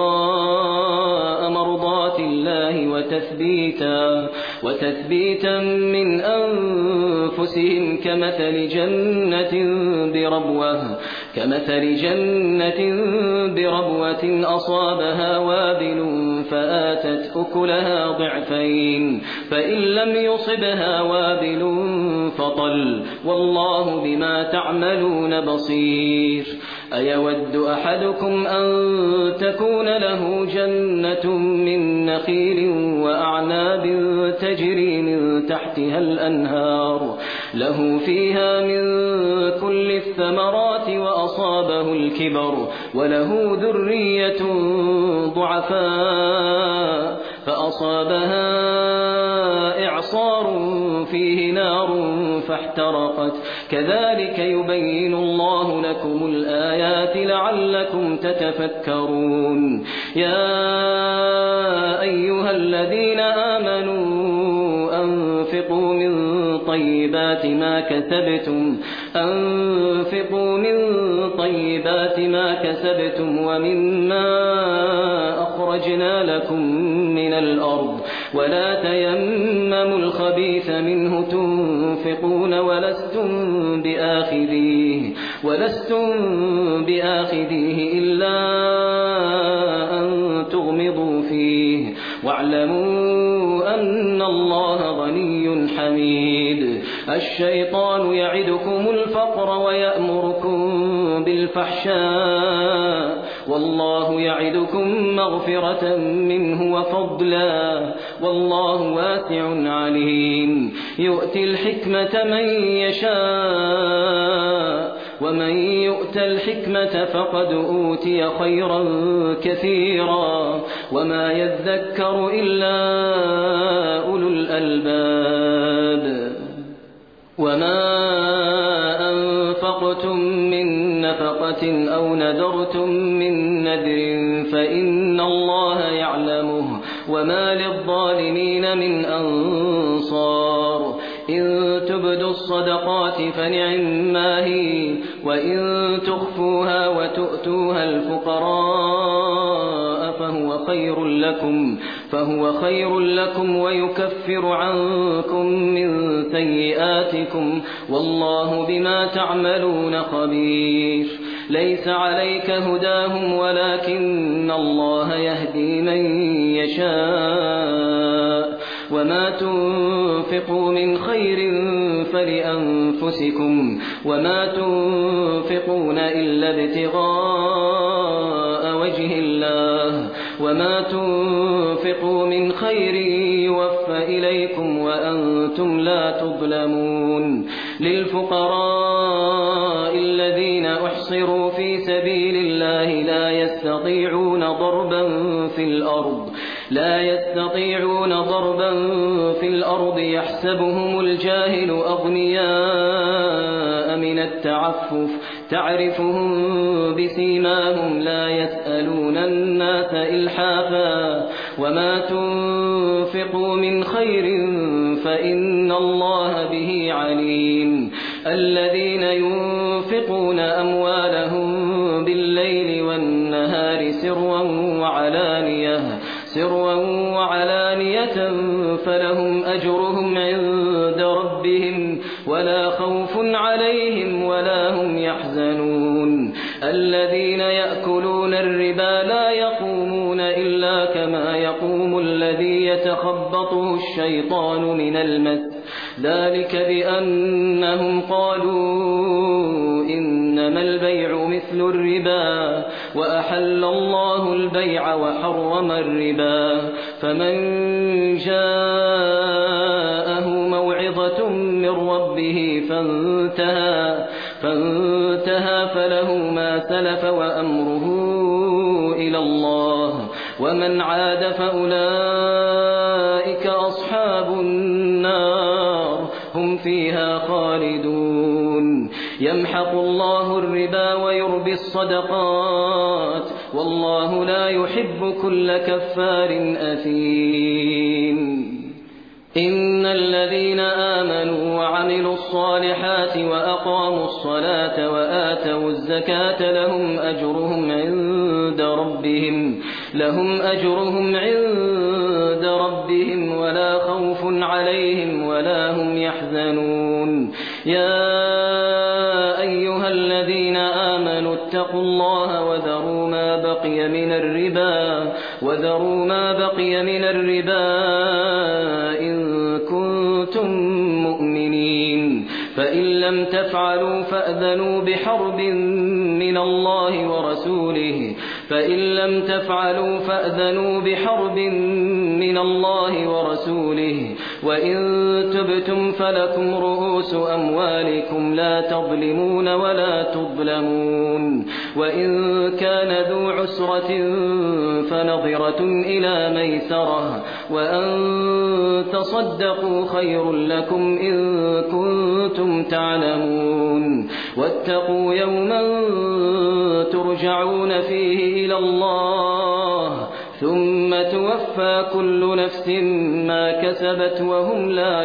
ابتغاء مرضات الله وتثبيتا وتثبيتا من أنفسهم كمثل جنة بربوة كمثل جنة بربوة أصابها وابل فآتت أكلها ضعفين فإن لم يصبها وابل فطل والله بما تعملون بصير. أيود أحدكم أن تكون له جنة من نخيل وأعناب تجري من تحتها الأنهار له فيها من كل الثمرات وأصابه الكبر وله ذرية ضعفاء فأصابها إعصار فيه نار فاحترقت كذلك يبين الله لكم الآيات لعلكم تتفكرون يا أيها الذين آمنوا أنفقوا من طيبات ما كسبتم أنفقوا من طيبات ما كسبتم ومما أخرجنا لكم من الأرض ولا تيمموا الخبيث منه تنفقون ولستم بآخذيه ولستم بآخذيه إلا أن تغمضوا فيه واعلموا أن الله غني حميد الشيطان يعدكم الفقر ويأمركم بالفحشاء والله يعدكم مغفرة منه وفضلا والله واسع عليم يؤتي الحكمة من يشاء ومن يؤت الحكمة فقد أوتي خيرا كثيرا وما يذكر إلا أولو الألباب وما أنفقتم من نفقة أو نذرتم من نذر فإن الله يعلمه وما للظالمين من أنصار إن تبدوا الصدقات فنعما هي وإن تخفوها وتؤتوها الفقراء فهو خير لكم فهو خير لكم ويكفر عنكم من سيئاتكم والله بما تعملون خبير ليس عليك هداهم ولكن الله يهدي من يشاء وما تنفقوا من خير فلأنفسكم وما تنفقون إلا ابتغاء وجه الله وما تنفقوا من خير يوفى إليكم وأنتم لا تظلمون للفقراء الذين أحصروا في سبيل الله لا يستطيعون ضربا في الأرض لا يستطيعون ضربا في الأرض يحسبهم الجاهل أغنياء من التعفف تعرفهم بسيماهم لا يسألون الناس إلحافا وما تنفقوا من خير فإن الله به عليم الذين ينفقون أموالهم بالليل والنهار سرا وعلانية سرا وعلانية فلهم أجرهم عند ربهم ولا خوف عليهم ولا هم يحزنون الذين يأكلون الربا لا يقومون إلا كما يقوم الذي يتخبطه الشيطان من المس ذلك بأنهم قالوا إنما البيع مثل الربا وأحل الله البيع وحرم الربا فمن جاءه موعظة من ربه فانتهى فانتهى فله ما سلف وأمره إلى الله ومن عاد فأولئك أصحاب النار هم فيها خالدون يمحق الله الربا ويربي الصدقات والله لا يحب كل كفار أثيم إن الذين آمنوا وعملوا الصالحات وأقاموا الصلاة وآتوا الزكاة لهم أجرهم عند ربهم لهم أجرهم عند ربهم ولا خوف عليهم ولا هم يحزنون يا أيها الذين آمنوا اتقوا الله وذروا ما بقي من الربا وذروا ما بقي من الربا إن كنتم مؤمنين فإن لم تفعلوا فأذنوا بحرب من الله ورسوله فإن لم تفعلوا فأذنوا بحرب من الله ورسوله وإن تبتم فلكم رؤوس أموالكم لا تظلمون ولا تظلمون وإن كان ذو عسرة فنظرة إلى ميسرة وأن تصدقوا خير لكم إن كنتم تعلمون واتقوا يوما ترجعون فيه إلى الله ثم توفى كل نفس ما كسبت وهم لا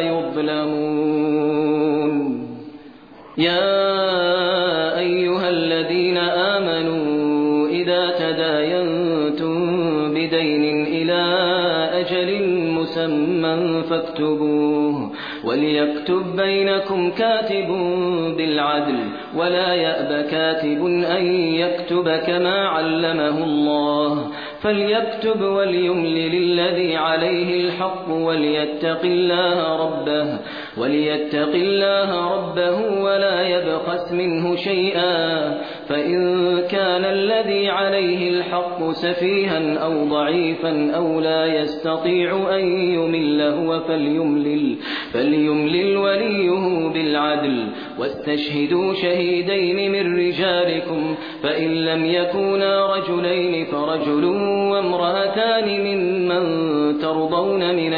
يظلمون. يا أيها الذين آمنوا إذا تداينتم بدين إلى أجل مسمى فاكتبوه وليكتب بينكم كاتب بالعدل ولا يأب كاتب أن يكتب كما علمه الله فليكتب وليملل الذي عليه الحق وليتق الله ربه وليتق الله ربه ولا يبخس منه شيئا فإن كان الذي عليه الحق سفيها أو ضعيفا أو لا يستطيع أن يمل هو فليملل, فليملل وليه بالعدل واستشهدوا شهيدين من رجالكم فإن لم يكونا رجلين فرجل وامرأتان ممن ترضون من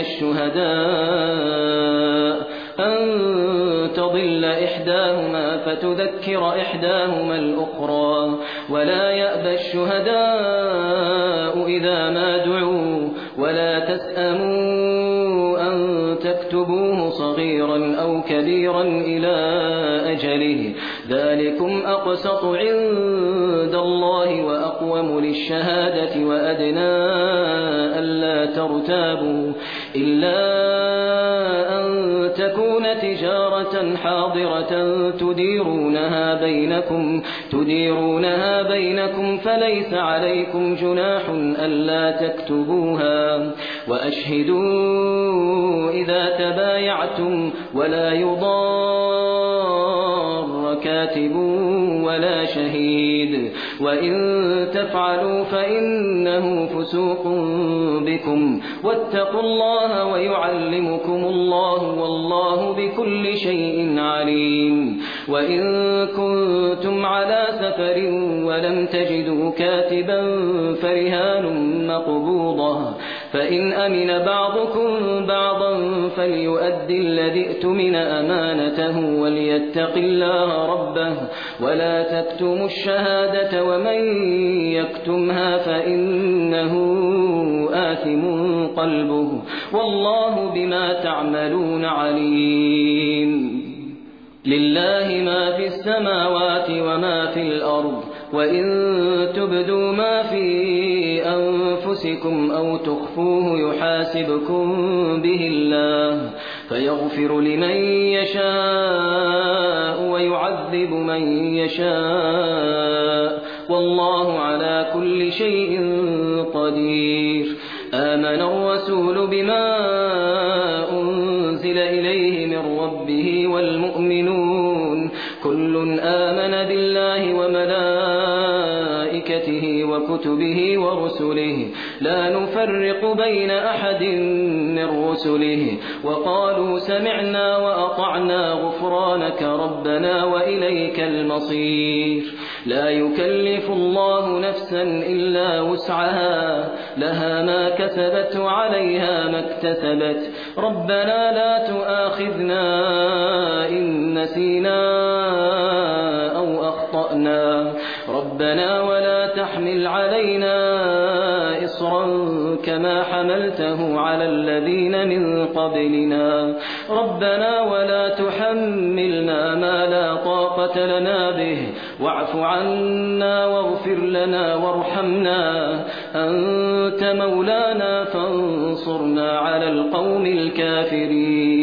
الشهداء أن تضل إحداهما فتذكر إحداهما الأخرى ولا يأبى الشهداء إذا ما دعوا ولا تسأموا أن تكتبوه صغيرا أو كبيرا إلى أجله ذلكم أقسط عند الله وأقوم للشهادة وأدنى ألا ترتابوا إلا أن تكون تجارة حاضرة تديرونها بينكم تديرونها بينكم فليس عليكم جناح ألا تكتبوها وأشهدوا إذا تبايعتم ولا يضار كاتب ولا شهيد وإن تفعلوا فإنه فسوق بكم واتقوا الله ويعلمكم الله والله بكل شيء عليم. وإن كنتم على سفر ولم تجدوا كاتبا فرهان مقبوضة فإن أمن بعضكم بعضا فليؤدي الذي ائتمن أمانته وليتق الله ربه ولا تكتموا الشهادة ومن يكتمها فإنه آثم قلبه والله بما تعملون عليم. لله ما في السماوات وما في الأرض وإن تبدوا ما في أنفسكم أو تخفوه يحاسبكم به الله فيغفر لمن يشاء ويعذب من يشاء والله على كل شيء قدير. آمن الرسول بما أنزل إليه من ربه والمؤمنون كل آمن بالله وملائكته وكتبه ورسله لا نفرق بين أحد من رسله وقالوا سمعنا وأطعنا غفرانك ربنا وإليك المصير. لا يكلف الله نفسا إلا وسعها لها ما كسبت وعليها ما اكتسبت ربنا لا تؤاخذنا إن نسينا أو أخطأنا ربنا ولا تحمل علينا إصرا كما حملته على الذين من قبلنا ربنا ولا تحملنا ما لا طاقة لنا به واعف عنا واغفر لنا وارحمنا أنت مولانا فانصرنا على القوم الكافرين.